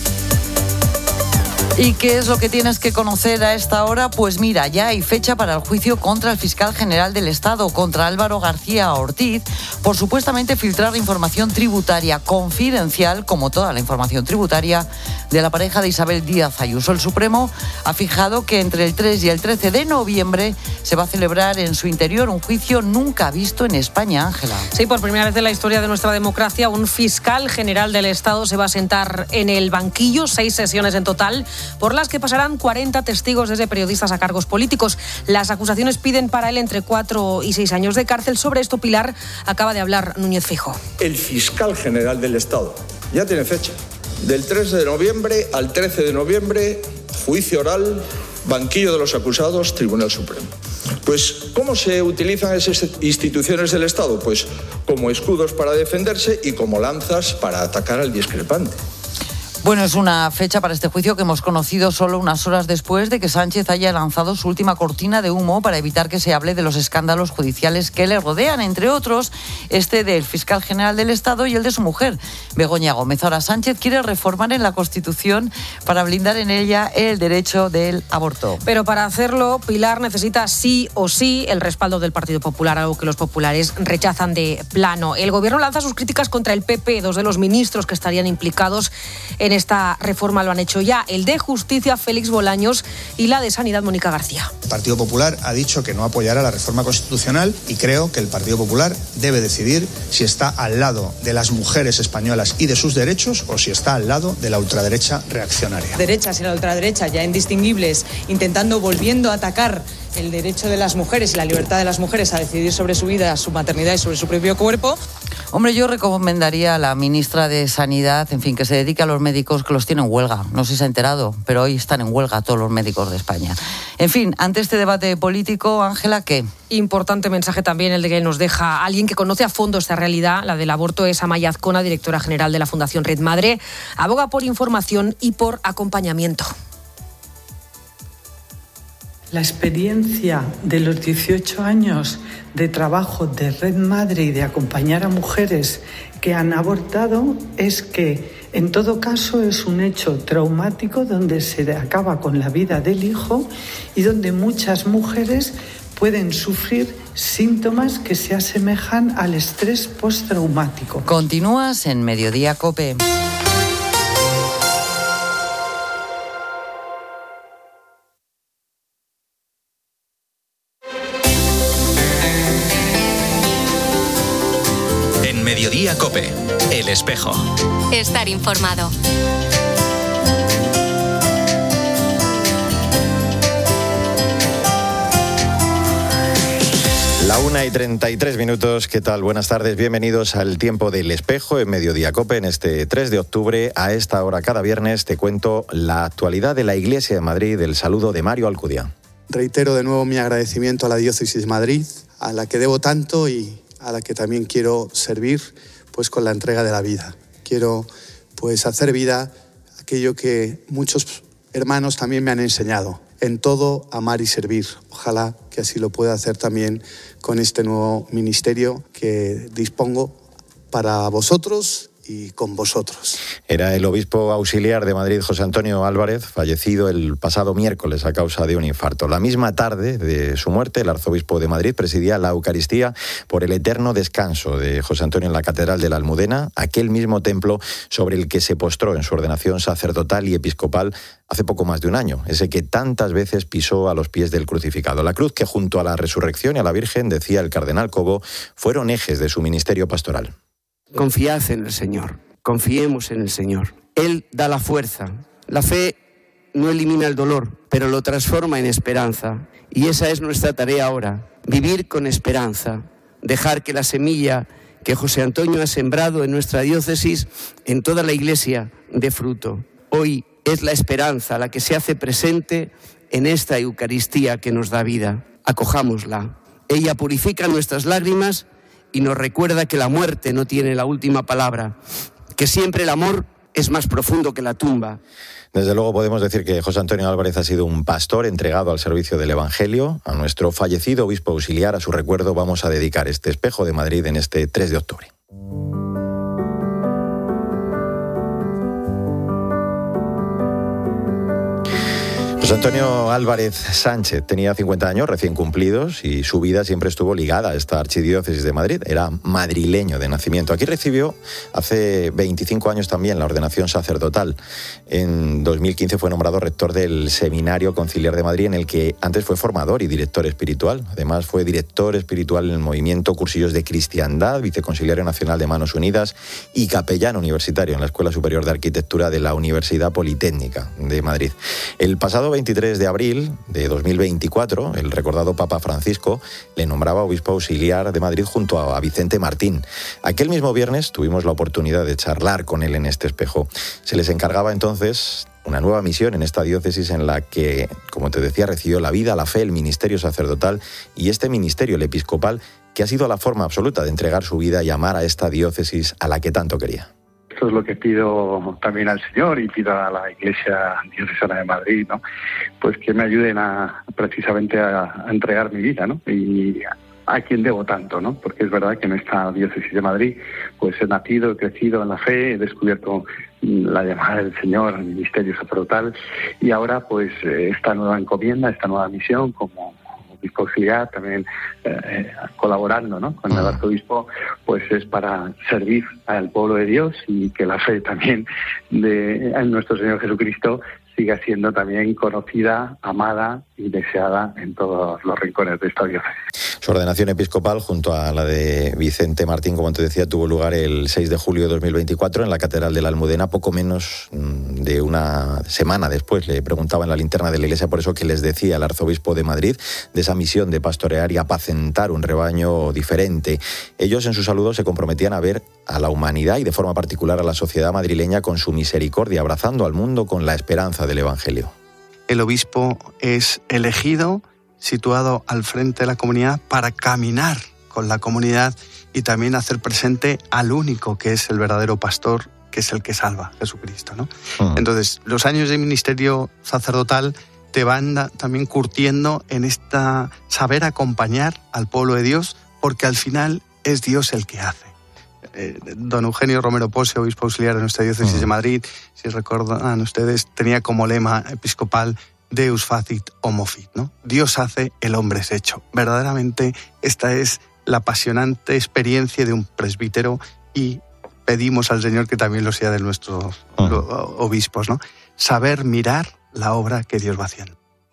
¿Y qué es lo que tienes que conocer a esta hora? Pues mira, ya hay fecha para el juicio contra el fiscal general del Estado, contra Álvaro García Ortiz, por supuestamente filtrar información tributaria confidencial, como toda la información tributaria, de la pareja de Isabel Díaz Ayuso. El Supremo ha fijado que entre el 3 y el 13 de noviembre se va a celebrar en su interior un juicio nunca visto en España, Ángela. Sí, por primera vez en la historia de nuestra democracia, un fiscal general del Estado se va a sentar en el banquillo, 6 sesiones en total, por las que pasarán 40 testigos, desde periodistas a cargos políticos. Las acusaciones piden para él entre 4 y 6 años de cárcel. Sobre esto, Pilar, acaba de hablar Núñez Feijóo. El fiscal general del Estado ya tiene fecha. Del 3 de noviembre al 13 de noviembre, juicio oral, banquillo de los acusados, Tribunal Supremo. Pues, ¿cómo se utilizan esas instituciones del Estado? Pues como escudos para defenderse y como lanzas para atacar al discrepante. Bueno, es una fecha para este juicio que hemos conocido solo unas horas después de que Sánchez haya lanzado su última cortina de humo para evitar que se hable de los escándalos judiciales que le rodean, entre otros este del fiscal general del Estado y el de su mujer, Begoña Gómez. Ahora Sánchez quiere reformar en la Constitución para blindar en ella el derecho del aborto. Pero para hacerlo, Pilar necesita sí o sí el respaldo del Partido Popular, algo que los populares rechazan de plano. El Gobierno lanza sus críticas contra el PP. 2 de los ministros que estarían implicados en esta reforma lo han hecho ya, el de Justicia, Félix Bolaños, y la de Sanidad, Mónica García. El Partido Popular ha dicho que no apoyará la reforma constitucional y creo que el Partido Popular debe decidir si está al lado de las mujeres españolas y de sus derechos o si está al lado de la ultraderecha reaccionaria. Derechas y la ultraderecha ya indistinguibles, volviendo a atacar el derecho de las mujeres y la libertad de las mujeres a decidir sobre su vida, su maternidad y sobre su propio cuerpo. Hombre, yo recomendaría a la ministra de Sanidad, que se dedique a los médicos que los tienen en huelga. No sé si se ha enterado, pero hoy están en huelga todos los médicos de España. En fin, ante este debate político, Ángela, ¿qué? Importante mensaje también el de que nos deja alguien que conoce a fondo esta realidad, la del aborto. Es Amaya Azcona, directora general de la Fundación Red Madre. Aboga por información y por acompañamiento. La experiencia de los 18 años de trabajo de Red Madre y de acompañar a mujeres que han abortado es que, en todo caso, es un hecho traumático donde se acaba con la vida del hijo y donde muchas mujeres pueden sufrir síntomas que se asemejan al estrés postraumático. Continúas en Mediodía COPE. Mediodía COPE, El Espejo. Estar informado. La 1:33. ¿Qué tal? Buenas tardes, bienvenidos al Tiempo del Espejo en Mediodía COPE en este 3 de octubre. A esta hora cada viernes te cuento la actualidad de la Iglesia de Madrid. El saludo de Mario Alcudia. Reitero de nuevo mi agradecimiento a la Diócesis de Madrid, a la que debo tanto y a la que también quiero servir pues con la entrega de la vida. Quiero pues hacer vida aquello que muchos hermanos también me han enseñado, en todo amar y servir. Ojalá que así lo pueda hacer también con este nuevo ministerio que dispongo para vosotros y con vosotros. Era el obispo auxiliar de Madrid, José Antonio Álvarez, fallecido el pasado miércoles a causa de un infarto. La misma tarde de su muerte, el arzobispo de Madrid presidía la Eucaristía por el eterno descanso de José Antonio en la Catedral de la Almudena, aquel mismo templo sobre el que se postró en su ordenación sacerdotal y episcopal hace poco más de un año, ese que tantas veces pisó a los pies del crucificado. La cruz que junto a la resurrección y a la Virgen, decía el cardenal Cobo, fueron ejes de su ministerio pastoral. Confiad en el Señor, confiemos en el Señor. Él da la fuerza. La fe no elimina el dolor, pero lo transforma en esperanza. Y esa es nuestra tarea ahora, vivir con esperanza, dejar que la semilla que José Antonio ha sembrado en nuestra diócesis, en toda la Iglesia, dé fruto. Hoy es la esperanza la que se hace presente en esta Eucaristía que nos da vida. Acojámosla. Ella purifica nuestras lágrimas y nos recuerda que la muerte no tiene la última palabra, que siempre el amor es más profundo que la tumba. Desde luego podemos decir que José Antonio Álvarez ha sido un pastor entregado al servicio del Evangelio. A nuestro fallecido obispo auxiliar, a su recuerdo, vamos a dedicar este Espejo de Madrid en este 3 de octubre. José Antonio Álvarez Sánchez tenía 50 años recién cumplidos y su vida siempre estuvo ligada a esta archidiócesis de Madrid. Era madrileño de nacimiento. Aquí recibió hace 25 años también la ordenación sacerdotal. En 2015 fue nombrado rector del Seminario Conciliar de Madrid, en el que antes fue formador y director espiritual. Además fue director espiritual en el movimiento Cursillos de Cristiandad, viceconsiliario nacional de Manos Unidas y capellán universitario en la Escuela Superior de Arquitectura de la Universidad Politécnica de Madrid. El pasado 23 de abril de 2024, el recordado Papa Francisco le nombraba obispo auxiliar de Madrid junto a Vicente Martín. Aquel mismo viernes tuvimos la oportunidad de charlar con él en este espejo. Se les encargaba entonces una nueva misión en esta diócesis en la que, como te decía, recibió la vida, la fe, el ministerio sacerdotal y este ministerio, el episcopal, que ha sido la forma absoluta de entregar su vida y amar a esta diócesis a la que tanto quería. Esto es lo que pido también al Señor y pido a la Iglesia Diocesana de Madrid, ¿no? Pues que me ayuden precisamente a entregar mi vida, ¿no? Y a quien debo tanto, ¿no? Porque es verdad que en esta diócesis de Madrid pues he nacido, he crecido en la fe, he descubierto la llamada del Señor al ministerio sacerdotal y ahora pues esta nueva encomienda, esta nueva misión como obispo auxiliar, también colaborando, ¿no?, con el arzobispo, pues es para servir al pueblo de Dios y que la fe también en nuestro Señor Jesucristo siga siendo también conocida, amada y deseada en todos los rincones de esta diócesis. Su ordenación episcopal, junto a la de Vicente Martín, como te decía, tuvo lugar el 6 de julio de 2024 en la Catedral de la Almudena, poco menos de una semana después. Le preguntaba en la linterna de la iglesia por eso que les decía el arzobispo de Madrid de esa misión de pastorear y apacentar un rebaño diferente. Ellos en sus saludos se comprometían a ver a la humanidad y de forma particular a la sociedad madrileña con su misericordia, abrazando al mundo con la esperanza del Evangelio. El obispo es elegido, situado al frente de la comunidad para caminar con la comunidad y también hacer presente al único que es el verdadero pastor, que es el que salva, Jesucristo, ¿no? Entonces, los años de ministerio sacerdotal te van también curtiendo en esta saber acompañar al pueblo de Dios, porque al final es Dios el que hace. Don Eugenio Romero Pose, obispo auxiliar de nuestra diócesis de Madrid, si recuerdan ustedes, tenía como lema episcopal Deus facit homo fit, ¿no? Dios hace, el hombre es hecho. Verdaderamente esta es la apasionante experiencia de un presbítero y pedimos al Señor que también lo sea de nuestros obispos, ¿no? Saber mirar la obra que Dios va haciendo.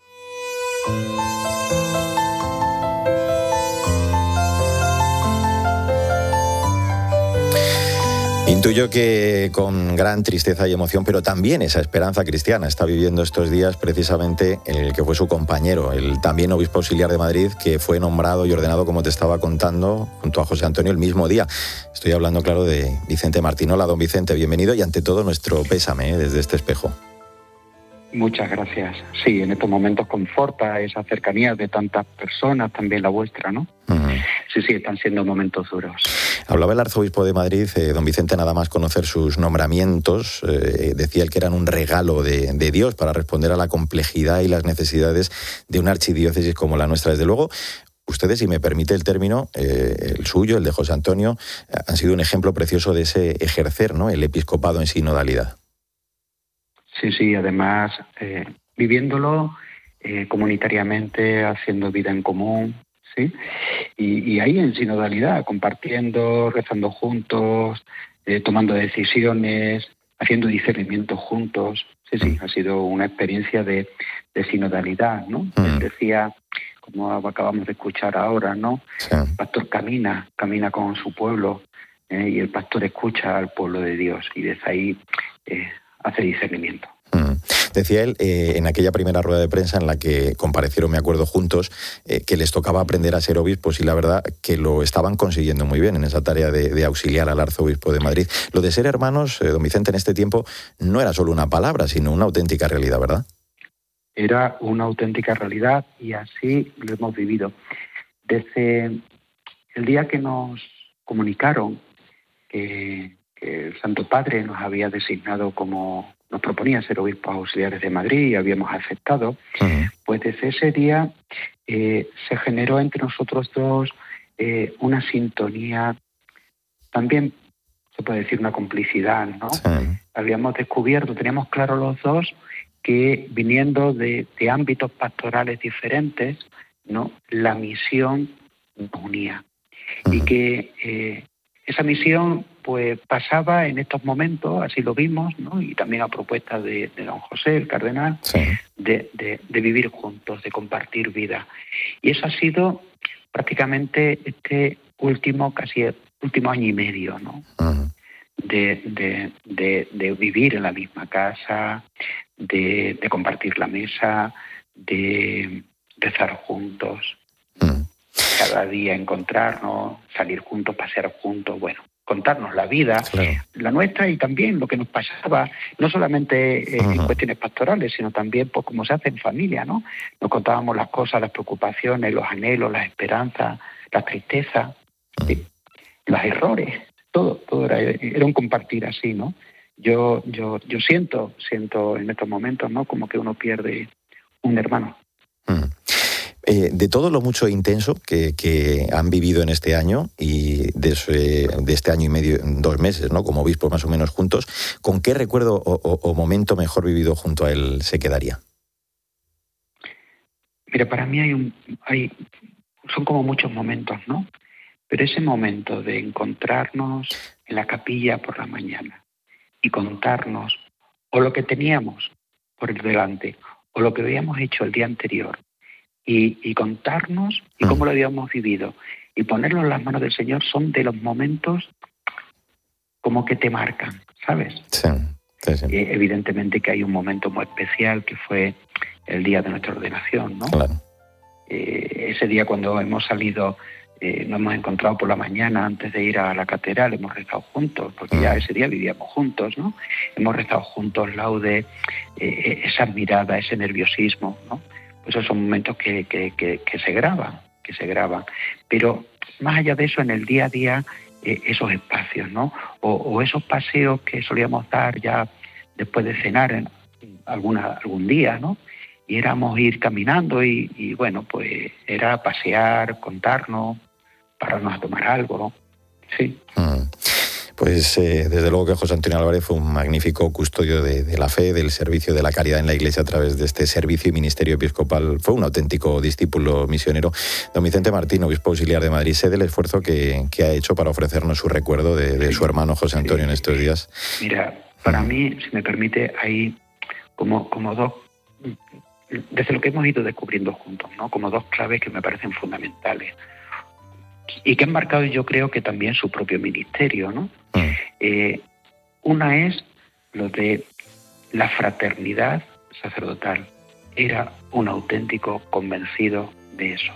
Intuyo que con gran tristeza y emoción, pero también esa esperanza cristiana, está viviendo estos días precisamente el que fue su compañero, el también obispo auxiliar de Madrid, que fue nombrado y ordenado, como te estaba contando, junto a José Antonio el mismo día. Estoy hablando, claro, de Vicente Martín. Hola, don Vicente, bienvenido y ante todo nuestro pésame desde este espejo. Muchas gracias. Sí, en estos momentos conforta esa cercanía de tantas personas, también la vuestra, ¿no? Sí, están siendo momentos duros. Hablaba el arzobispo de Madrid, don Vicente, nada más conocer sus nombramientos, decía él que eran un regalo de Dios para responder a la complejidad y las necesidades de una archidiócesis como la nuestra. Desde luego, ustedes, si me permite el término, el suyo, el de José Antonio, han sido un ejemplo precioso de ese ejercer, ¿no?, el episcopado en sinodalidad. Sí, además, viviéndolo comunitariamente, haciendo vida en común, ¿sí? Y ahí en sinodalidad, compartiendo, rezando juntos, tomando decisiones, haciendo discernimiento juntos. Sí, ha sido una experiencia de sinodalidad, ¿no? Decía, como acabamos de escuchar ahora, ¿no? Sí. El pastor camina con su pueblo, y el pastor escucha al pueblo de Dios y desde ahí hace discernimiento. Decía él, en aquella primera rueda de prensa en la que comparecieron, me acuerdo, juntos, que les tocaba aprender a ser obispos y la verdad que lo estaban consiguiendo muy bien en esa tarea de auxiliar al arzobispo de Madrid. Lo de ser hermanos, don Vicente, en este tiempo no era solo una palabra, sino una auténtica realidad, ¿verdad? Era una auténtica realidad y así lo hemos vivido. Desde el día que nos comunicaron que el Santo Padre nos había designado nos proponía ser obispos auxiliares de Madrid y habíamos aceptado, pues desde ese día se generó entre nosotros dos una sintonía, también se puede decir una complicidad, ¿no? Habíamos descubierto, teníamos claro los dos que viniendo de ámbitos pastorales diferentes, ¿no?, la misión nos unía. Y que esa misión pues pasaba en estos momentos, así lo vimos, ¿no?, y también a propuesta de don José, el cardenal, de vivir juntos, de compartir vida. Y eso ha sido prácticamente este último año y medio, ¿no? De vivir en la misma casa, de compartir la mesa, de rezar juntos, cada día encontrarnos, salir juntos, pasear juntos, bueno, contarnos la vida, la nuestra y también lo que nos pasaba, no solamente en cuestiones pastorales, sino también pues como se hace en familia, ¿no? Nos contábamos las cosas, las preocupaciones, los anhelos, las esperanzas, las tristezas, los errores, todo era un compartir así, ¿no? Yo siento en estos momentos, ¿no?, como que uno pierde un hermano. De todo lo mucho e intenso que han vivido en este año y de este año y medio, 2 meses, ¿no?, como obispos más o menos juntos, ¿con qué recuerdo o momento mejor vivido junto a él se quedaría? Mira, para mí son como muchos momentos, ¿no? Pero ese momento de encontrarnos en la capilla por la mañana y contarnos o lo que teníamos por delante o lo que habíamos hecho el día anterior y contarnos y cómo lo habíamos vivido y ponerlo en las manos del Señor son de los momentos como que te marcan, ¿sabes? Sí. Evidentemente que hay un momento muy especial que fue el día de nuestra ordenación, ¿no? Claro. Ese día cuando hemos salido, nos hemos encontrado por la mañana antes de ir a la catedral, hemos rezado juntos, porque ya ese día vivíamos juntos, ¿no? Hemos rezado juntos laudes, esas miradas, ese nerviosismo, ¿no? Pues esos son momentos que se graban, pero más allá de eso, en el día a día, esos espacios, ¿no? O esos paseos que solíamos dar ya después de cenar algún día, ¿no? Y éramos ir caminando y bueno, pues era pasear, contarnos, pararnos a tomar algo, ¿no? Sí. Pues desde luego que José Antonio Álvarez fue un magnífico custodio de la fe, del servicio de la caridad en la Iglesia a través de este servicio y ministerio episcopal. Fue un auténtico discípulo misionero. Don Vicente Martín, obispo auxiliar de Madrid, sé del esfuerzo que ha hecho para ofrecernos su recuerdo de su hermano José Antonio en estos días. Mira, para mí, si me permite, hay como dos, desde lo que hemos ido descubriendo juntos, ¿no?, como dos claves que me parecen fundamentales y que han marcado, yo creo, que también su propio ministerio, ¿no? Una es lo de la fraternidad sacerdotal. Era un auténtico convencido de eso.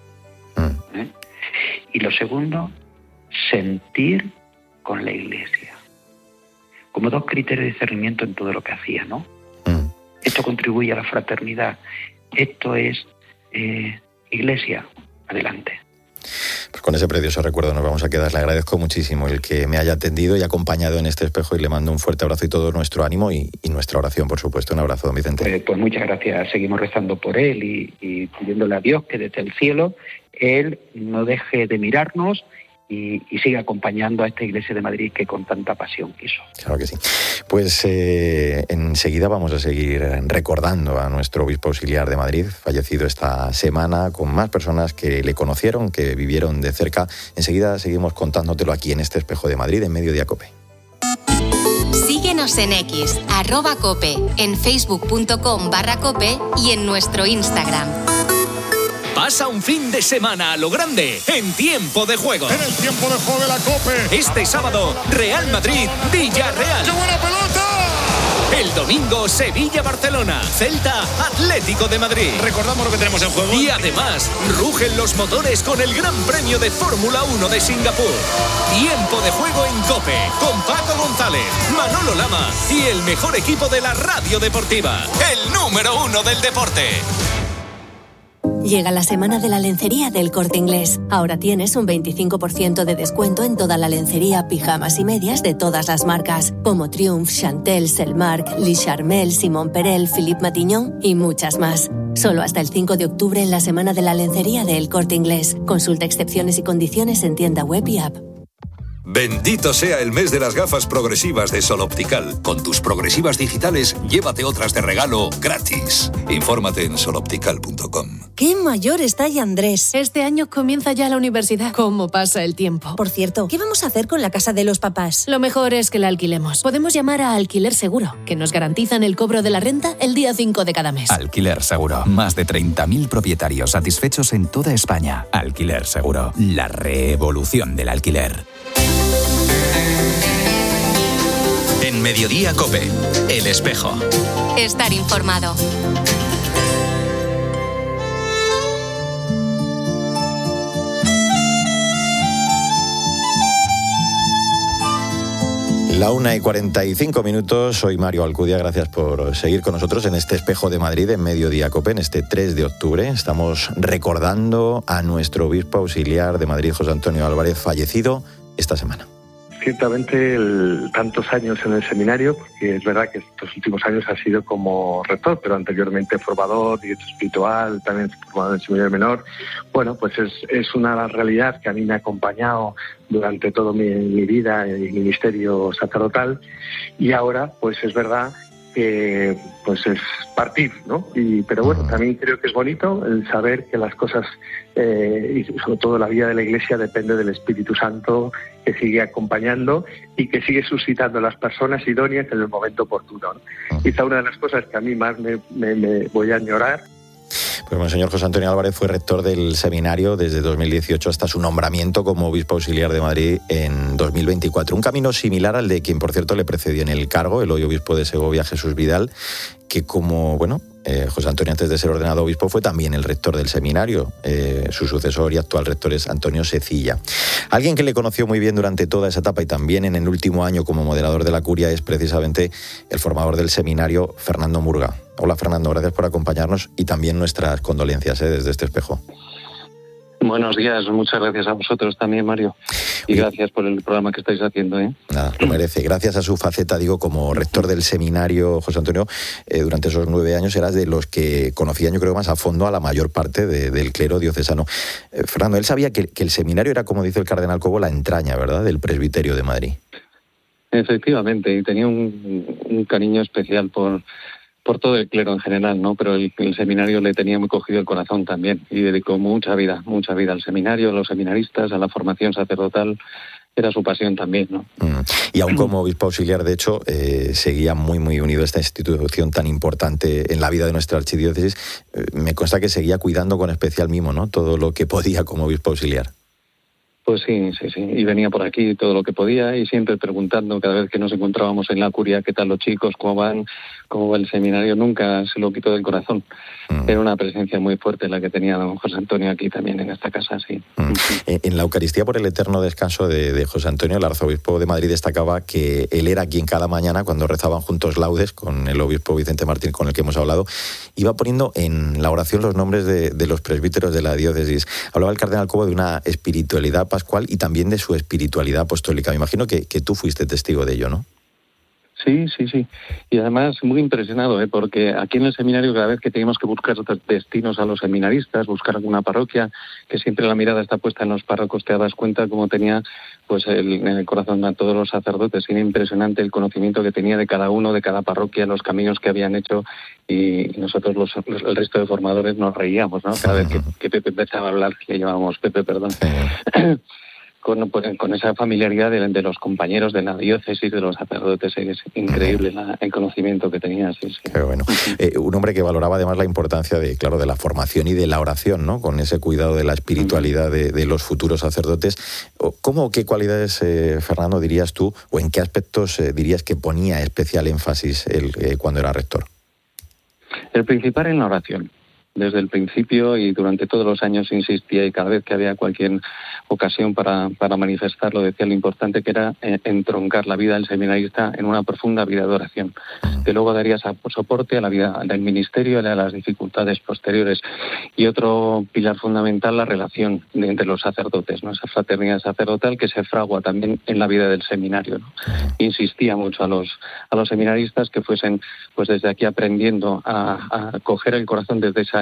Y lo segundo, sentir con la Iglesia. Como dos criterios de discernimiento en todo lo que hacía, ¿no? Esto contribuye a la fraternidad. Esto es Iglesia, adelante. Pues con ese precioso recuerdo nos vamos a quedar. Le agradezco muchísimo el que me haya atendido y acompañado en este espejo y le mando un fuerte abrazo y todo nuestro ánimo y nuestra oración, por supuesto. Un abrazo, don Vicente. Pues muchas gracias. Seguimos rezando por él y pidiéndole a Dios que desde el cielo Él no deje de mirarnos y siga acompañando a esta Iglesia de Madrid que con tanta pasión quiso. Claro que sí. Pues enseguida vamos a seguir recordando a nuestro obispo auxiliar de Madrid, fallecido esta semana, con más personas que le conocieron, que vivieron de cerca. Enseguida seguimos contándotelo aquí en este espejo de Madrid, en Mediodía COPE. Síguenos en X, @COPE, en facebook.com/COPE y en nuestro Instagram. Pasa un fin de semana a lo grande en Tiempo de Juego. En el Tiempo de Juego de la COPE. Este sábado, Real Madrid, Villarreal. ¡Qué buena pelota! El domingo, Sevilla-Barcelona, Celta, Atlético de Madrid. Recordamos lo que tenemos en juego. Y además, rugen los motores con el Gran Premio de Fórmula 1 de Singapur. Tiempo de Juego en COPE, con Paco González, Manolo Lama y el mejor equipo de la radio deportiva. El número 1 del deporte. Llega la semana de la lencería del Corte Inglés. Ahora tienes un 25% de descuento en toda la lencería, pijamas y medias de todas las marcas, como Triumph, Chantel, Selmark, Le Charmel, Simon Perel, Philippe Matignon y muchas más. Solo hasta el 5 de octubre en la semana de la lencería del Corte Inglés. Consulta excepciones y condiciones en tienda web y app. Bendito sea el mes de las gafas progresivas de Sol Optical. Con tus progresivas digitales, llévate otras de regalo gratis. Infórmate en soloptical.com. ¡Qué mayor está ya Andrés! Este año comienza ya la universidad. ¿Cómo pasa el tiempo? Por cierto, ¿qué vamos a hacer con la casa de los papás? Lo mejor es que la alquilemos. Podemos llamar a Alquiler Seguro, que nos garantizan el cobro de la renta el día 5 de cada mes. Alquiler Seguro. Más de 30.000 propietarios satisfechos en toda España. Alquiler Seguro. La revolución del alquiler. En Mediodía COPE, El Espejo. Estar informado. La 1:45. Soy Mario Alcudia. Gracias por seguir con nosotros en este Espejo de Madrid en Mediodía COPE, en este 3 de octubre. Estamos recordando a nuestro obispo auxiliar de Madrid, José Antonio Álvarez, fallecido esta semana. Ciertamente tantos años en el seminario, porque es verdad que estos últimos años ha sido como rector, pero anteriormente formador, director espiritual, también formado en el seminario menor. Bueno, pues es una realidad que a mí me ha acompañado durante toda mi vida en el ministerio sacerdotal, y ahora pues es verdad que pues es partir, ¿no? Pero bueno, también creo que es bonito el saber que las cosas, y sobre todo la vida de la Iglesia, depende del Espíritu Santo, que sigue acompañando y que sigue suscitando a las personas idóneas en el momento oportuno, ¿no? Quizá una de las cosas que a mí más me voy a añorar. Pues Monseñor José Antonio Álvarez fue rector del seminario desde 2018 hasta su nombramiento como obispo auxiliar de Madrid en 2024. Un camino similar al de quien, por cierto, le precedió en el cargo, el hoy obispo de Segovia, Jesús Vidal, que como, José Antonio, antes de ser ordenado obispo, fue también el rector del seminario. Su sucesor y actual rector es Antonio Secilla. Alguien que le conoció muy bien durante toda esa etapa y también en el último año como moderador de la curia es precisamente el formador del seminario, Fernando Murga. Hola, Fernando, gracias por acompañarnos y también nuestras condolencias desde este espejo. Buenos días, muchas gracias a vosotros también, Mario. Y gracias por el programa que estáis haciendo. Nada, lo merece. Gracias a su faceta, como rector del seminario, José Antonio, durante esos 9 años eras de los que conocían, yo creo, más a fondo a la mayor parte del clero diocesano. Fernando, él sabía que el seminario era, como dice el cardenal Cobo, la entraña, ¿verdad?, del presbiterio de Madrid. Efectivamente, y tenía un cariño especial por todo el clero en general, ¿no? Pero el seminario le tenía muy cogido el corazón también y dedicó mucha vida al seminario, a los seminaristas, a la formación sacerdotal. Era su pasión también, ¿no? Y aún como obispo auxiliar, de hecho, seguía muy, muy unido a esta institución tan importante en la vida de nuestra archidiócesis. Me consta que seguía cuidando con especial mimo, ¿no?, todo lo que podía como obispo auxiliar. Pues sí, y venía por aquí todo lo que podía y siempre preguntando cada vez que nos encontrábamos en la curia qué tal los chicos, cómo va el seminario, nunca se lo quitó del corazón. Era una presencia muy fuerte la que tenía don José Antonio aquí también en esta casa, sí. En la Eucaristía por el eterno descanso de José Antonio, el arzobispo de Madrid destacaba que él era quien cada mañana, cuando rezaban juntos laudes con el obispo Vicente Martín, con el que hemos hablado, iba poniendo en la oración los nombres de los presbíteros de la diócesis. Hablaba el cardenal Cobo de una espiritualidad pascual y también de su espiritualidad apostólica. Me imagino que tú fuiste testigo de ello, ¿no? Sí. Y además muy impresionado, porque aquí en el seminario cada vez que teníamos que buscar destinos a los seminaristas, buscar alguna parroquia, que siempre la mirada está puesta en los párrocos, te das cuenta cómo tenía en el corazón a todos los sacerdotes. Era impresionante el conocimiento que tenía de cada uno, de cada parroquia, los caminos que habían hecho, y nosotros el resto de formadores nos reíamos, ¿no? Cada vez que Pepe empezaba a hablar, le llamábamos Pepe, perdón. Con esa familiaridad de los compañeros de la diócesis, de los sacerdotes, es increíble el conocimiento que tenía. Sí. Qué bueno. Un hombre que valoraba además la importancia de la formación y de la oración, ¿no?, con ese cuidado de la espiritualidad de los futuros sacerdotes. ¿Qué cualidades, Fernando, dirías tú, o en qué aspectos dirías que ponía especial énfasis él cuando era rector? El principal en la oración. Desde el principio y durante todos los años insistía, y cada vez que había cualquier ocasión para manifestarlo, decía lo importante que era entroncar la vida del seminarista en una profunda vida de oración, que luego daría soporte a la vida del ministerio y a las dificultades posteriores. Y otro pilar fundamental, la relación entre los sacerdotes, ¿no?, esa fraternidad sacerdotal que se fragua también en la vida del seminario, ¿no? Insistía mucho a los seminaristas que fuesen desde aquí aprendiendo a coger el corazón desde esa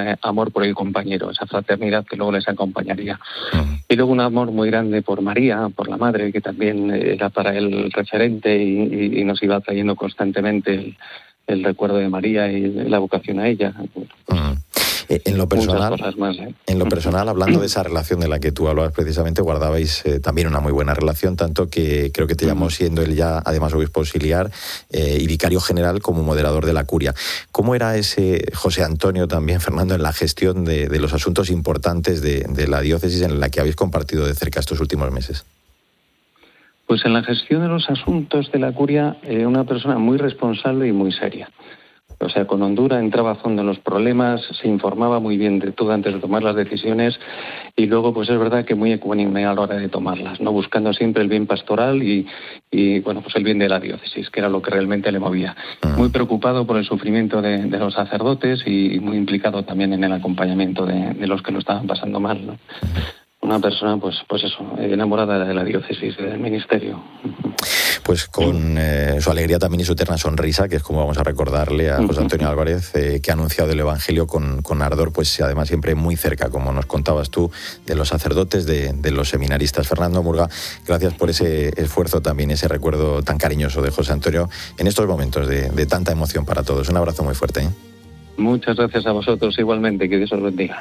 amor por el compañero, esa fraternidad que luego les acompañaría. Y luego un amor muy grande por María, por la madre, que también era para él referente y nos iba trayendo constantemente el recuerdo de María y la vocación a ella. En lo personal, muchas cosas más, ¿eh? En lo personal, hablando de esa relación de la que tú hablabas precisamente, guardabais también una muy buena relación, tanto que creo que te llamó, siendo él ya además obispo auxiliar y vicario general, como moderador de la curia. ¿Cómo era ese José Antonio también, Fernando, en la gestión de los asuntos importantes de la diócesis en la que habéis compartido de cerca estos últimos meses? Pues en la gestión de los asuntos de la curia, una persona muy responsable y muy seria. O sea, con hondura entraba a fondo en los problemas, se informaba muy bien de todo antes de tomar las decisiones y luego pues es verdad que muy ecuánime a la hora de tomarlas, ¿no? Buscando siempre el bien pastoral y bueno, pues el bien de la diócesis, que era lo que realmente le movía. Muy preocupado por el sufrimiento de los sacerdotes y muy implicado también en el acompañamiento de los que lo estaban pasando mal, ¿no? Una persona, pues eso, enamorada de la diócesis, del ministerio. Pues con su alegría también y su eterna sonrisa, que es como vamos a recordarle a José Antonio Álvarez, que ha anunciado el Evangelio con ardor, pues además siempre muy cerca, como nos contabas tú, de los sacerdotes, de los seminaristas. Fernando Murga, gracias por ese esfuerzo también, ese recuerdo tan cariñoso de José Antonio en estos momentos de tanta emoción para todos. Un abrazo muy fuerte, ¿eh? Muchas gracias a vosotros igualmente, que Dios os bendiga.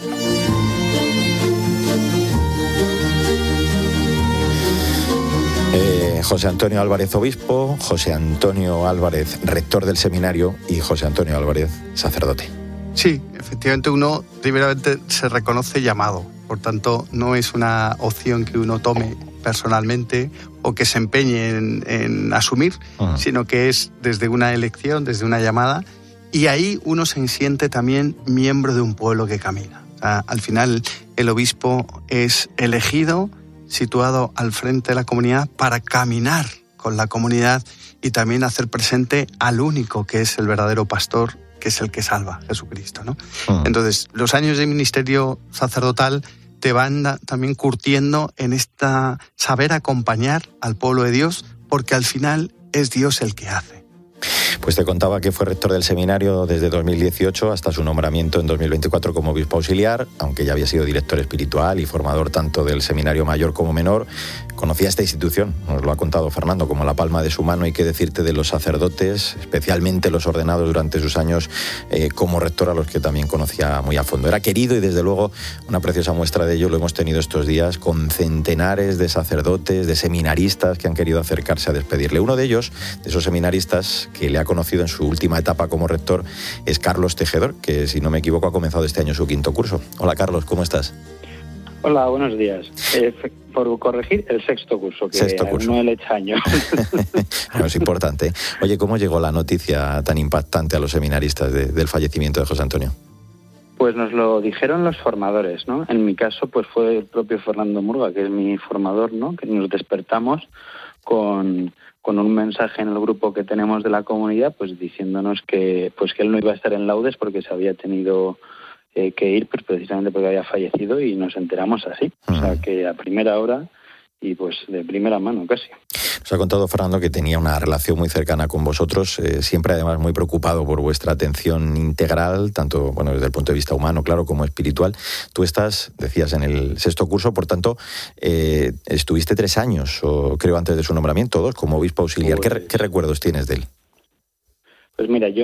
José Antonio Álvarez, obispo, José Antonio Álvarez, rector del seminario, y José Antonio Álvarez, sacerdote. Sí, efectivamente uno primeramente se reconoce llamado, por tanto no es una opción que uno tome personalmente o que se empeñe en asumir, sino que es desde una elección, desde una llamada, y ahí uno se siente también miembro de un pueblo que camina. O sea, al final el obispo es elegido, situado al frente de la comunidad para caminar con la comunidad y también hacer presente al único que es el verdadero pastor, que es el que salva, Jesucristo, ¿no? Entonces, los años de ministerio sacerdotal te van también curtiendo en esta saber acompañar al pueblo de Dios, porque al final es Dios el que hace. Pues te contaba que fue rector del seminario desde 2018 hasta su nombramiento en 2024 como obispo auxiliar, aunque ya había sido director espiritual y formador tanto del seminario mayor como menor. Conocía esta institución, nos lo ha contado Fernando, como la palma de su mano. Y qué decirte de los sacerdotes, especialmente los ordenados durante sus años como rector, a los que también conocía muy a fondo. Era querido y desde luego una preciosa muestra de ello lo hemos tenido estos días con centenares de sacerdotes, de seminaristas que han querido acercarse a despedirle. Uno de ellos, de esos seminaristas que le ha conocido en su última etapa como rector, es Carlos Tejedor, que si no me equivoco ha comenzado este año su 5º curso. Hola Carlos, ¿cómo estás? Hola, buenos días. Por corregir, el 6º curso, que no el hecho año. Bueno, es importante. Oye, ¿cómo llegó la noticia tan impactante a los seminaristas del fallecimiento de José Antonio? Pues nos lo dijeron los formadores, ¿no? En mi caso, pues fue el propio Fernando Murga, que es mi formador, ¿no? Que nos despertamos con un mensaje en el grupo que tenemos de la comunidad, pues diciéndonos que él no iba a estar en Laudes porque se había tenido que ir, pues precisamente porque había fallecido, y nos enteramos así. O sea, que a primera hora y pues de primera mano casi. Nos ha contado Fernando que tenía una relación muy cercana con vosotros, siempre además muy preocupado por vuestra atención integral, tanto desde el punto de vista humano, claro, como espiritual. Tú estás, decías, en el 6º curso, por tanto, estuviste 3 años, o creo antes de su nombramiento, 2, como obispo auxiliar. Pues, ¿Qué recuerdos tienes de él? Pues mira, yo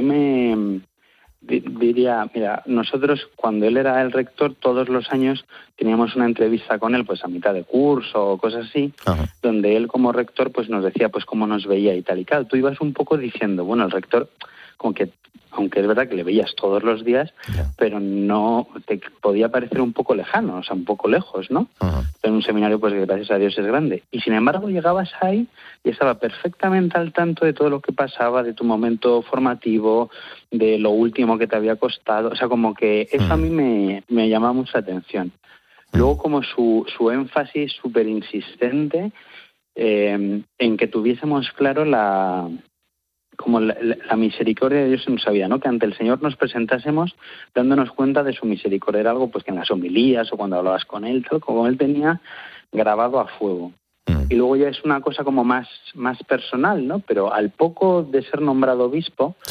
diría, nosotros cuando él era el rector, todos los años teníamos una entrevista con él, pues a mitad de curso o cosas así, donde él como rector pues nos decía pues cómo nos veía y tal y tal. Tú ibas un poco diciendo, bueno, el rector, como que, aunque es verdad que le veías todos los días, pero no te podía parecer un poco lejano, o sea, un poco lejos, ¿no? En un seminario, pues que gracias a Dios es grande. Y sin embargo llegabas ahí y estaba perfectamente al tanto de todo lo que pasaba, de tu momento formativo, de lo último que te había costado. O sea, como que eso a mí me llama mucha atención. Luego, como su énfasis súper insistente en que tuviésemos claro la misericordia de Dios se nos sabía, ¿no? Que ante el Señor nos presentásemos dándonos cuenta de su misericordia. Era algo pues que en las homilías o cuando hablabas con él, todo, como él tenía grabado a fuego. Y luego ya es una cosa como más personal, ¿no? Pero al poco de ser nombrado obispo,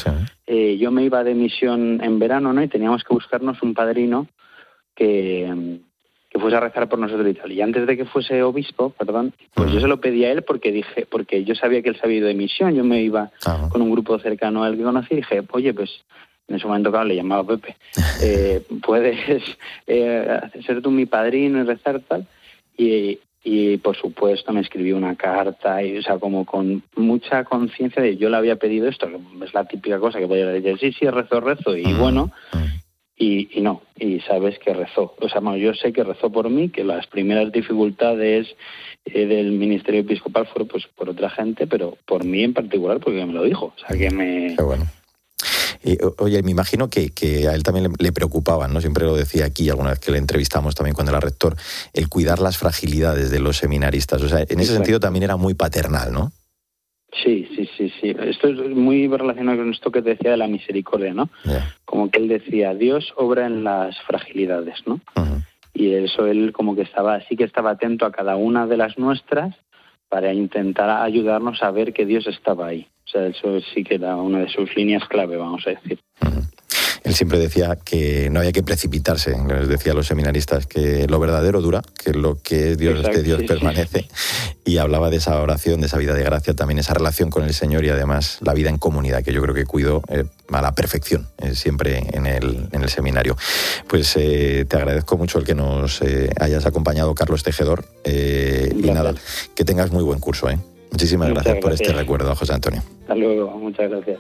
yo me iba de misión en verano, ¿no? Y teníamos que buscarnos un padrino que fuese a rezar por nosotros y tal. Y antes de que fuese obispo, pues yo se lo pedí a él porque yo sabía que él se había ido de misión. Yo me iba con un grupo cercano a él que conocí y dije, oye, pues en ese momento, claro, le llamaba Pepe, puedes ser tú mi padrino y rezar tal. Y por supuesto me escribí una carta, y, o sea, como con mucha conciencia de yo le había pedido esto, que es la típica cosa que podía decir, sí, rezo, y bueno, y no, y sabes que rezó. O sea, bueno, yo sé que rezó por mí, que las primeras dificultades del ministerio episcopal fueron pues por otra gente, pero por mí en particular, porque me lo dijo. O sea, que me... Qué bueno. Y, oye, me imagino que a él también le preocupaban, ¿no? Siempre lo decía aquí, alguna vez que le entrevistamos también cuando era rector, el cuidar las fragilidades de los seminaristas. O sea, en ese sentido también era muy paternal, ¿no? Sí. Esto es muy relacionado con esto que te decía de la misericordia, ¿no? Yeah. Como que él decía, Dios obra en las fragilidades, ¿no? Uh-huh. Y eso él como que estaba atento a cada una de las nuestras para intentar ayudarnos a ver que Dios estaba ahí. O sea, eso sí que era una de sus líneas clave, vamos a decir. Uh-huh. Él siempre decía que no había que precipitarse, les decía a los seminaristas que lo verdadero dura, que lo que es Dios, de Dios permanece, y hablaba de esa oración, de esa vida de gracia, también esa relación con el Señor y además la vida en comunidad, que yo creo que cuidó a la perfección siempre en el seminario. Pues te agradezco mucho el que nos hayas acompañado, Carlos Tejedor, y nada, que tengas muy buen curso. Muchísimas gracias por este recuerdo, José Antonio. Hasta luego, muchas gracias.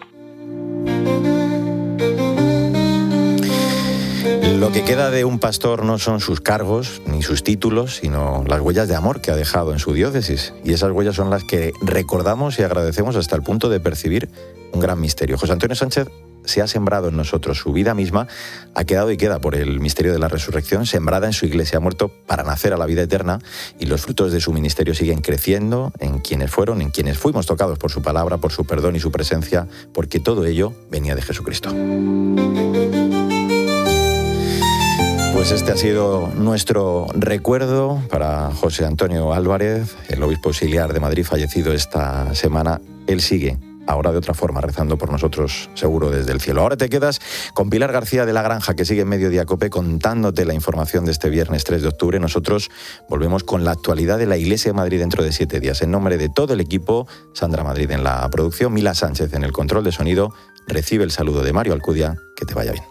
Lo que queda de un pastor no son sus cargos ni sus títulos, sino las huellas de amor que ha dejado en su diócesis. Y esas huellas son las que recordamos y agradecemos hasta el punto de percibir un gran misterio. José Antonio Sánchez se ha sembrado en nosotros. Su vida misma ha quedado y queda por el misterio de la resurrección, sembrada en su iglesia. Ha muerto para nacer a la vida eterna y los frutos de su ministerio siguen creciendo en quienes fueron, en quienes fuimos tocados por su palabra, por su perdón y su presencia, porque todo ello venía de Jesucristo. Pues este ha sido nuestro recuerdo para José Antonio Álvarez, el obispo auxiliar de Madrid, fallecido esta semana. Él sigue, ahora de otra forma, rezando por nosotros, seguro desde el cielo. Ahora te quedas con Pilar García de la Granja, que sigue en Mediodía COPE contándote la información de este viernes 3 de octubre. Nosotros volvemos con la actualidad de la Iglesia de Madrid dentro de 7 días. En nombre de todo el equipo, Sandra Madrid en la producción, Mila Sánchez en el control de sonido, recibe el saludo de Mario Alcudia. Que te vaya bien.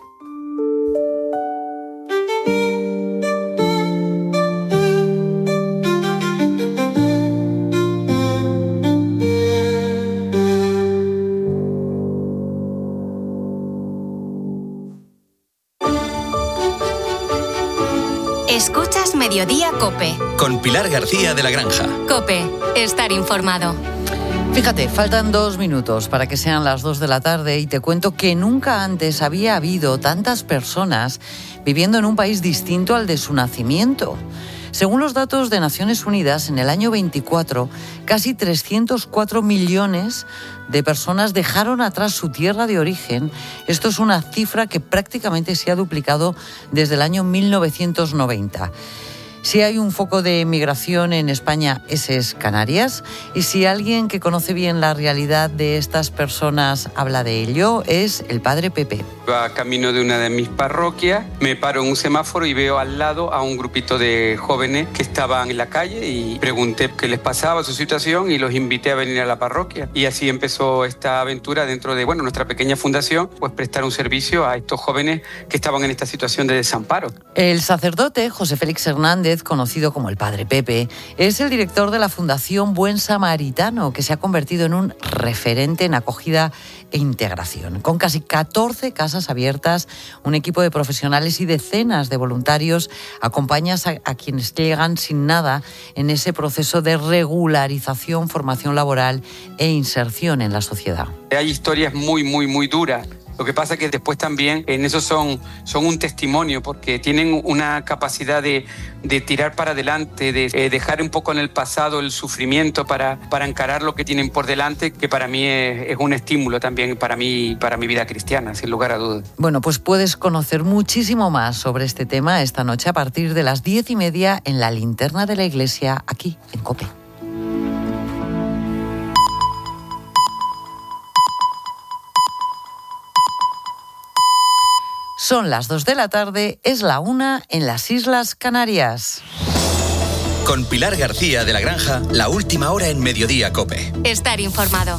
Escuchas Mediodía COPE. Con Pilar García de la Granja. COPE, estar informado. Fíjate, faltan 2 minutos para que sean las 2 de la tarde y te cuento que nunca antes había habido tantas personas viviendo en un país distinto al de su nacimiento. Según los datos de Naciones Unidas, en el año 24, casi 304 millones de personas dejaron atrás su tierra de origen. Esto es una cifra que prácticamente se ha duplicado desde el año 1990. Si hay un foco de migración en España, ese es Canarias. Y si alguien que conoce bien la realidad de estas personas habla de ello, es el padre Pepe. Va camino de una de mis parroquias, me paro en un semáforo y veo al lado a un grupito de jóvenes que estaban en la calle y pregunté qué les pasaba, su situación, y los invité a venir a la parroquia. Y así empezó esta aventura dentro de nuestra pequeña fundación, pues prestar un servicio a estos jóvenes que estaban en esta situación de desamparo. El sacerdote José Félix Hernández, conocido como el padre Pepe, es el director de la Fundación Buen Samaritano, que se ha convertido en un referente en acogida e integración. Con casi 14 casas abiertas, un equipo de profesionales y decenas de voluntarios acompañan a quienes llegan sin nada en ese proceso de regularización, formación laboral e inserción en la sociedad. Hay historias muy, muy, muy duras. Lo que pasa es que después también en eso son un testimonio, porque tienen una capacidad de tirar para adelante, de dejar un poco en el pasado el sufrimiento para encarar lo que tienen por delante, que para mí es un estímulo también para mi vida cristiana, sin lugar a dudas. Bueno, pues puedes conocer muchísimo más sobre este tema esta noche a partir de las 10:30 en la linterna de la iglesia, aquí en COPE. Son las 2 de la tarde, es la 1 en las Islas Canarias. Con Pilar García de la Granja, la última hora en Mediodía COPE. Estar informado.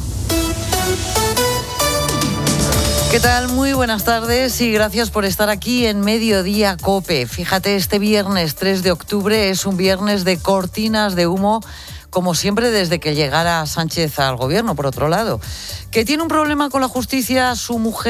¿Qué tal? Muy buenas tardes y gracias por estar aquí en Mediodía COPE. Fíjate, este viernes 3 de octubre es un viernes de cortinas de humo, como siempre desde que llegara Sánchez al gobierno, por otro lado. Que tiene un problema con la justicia, su mujer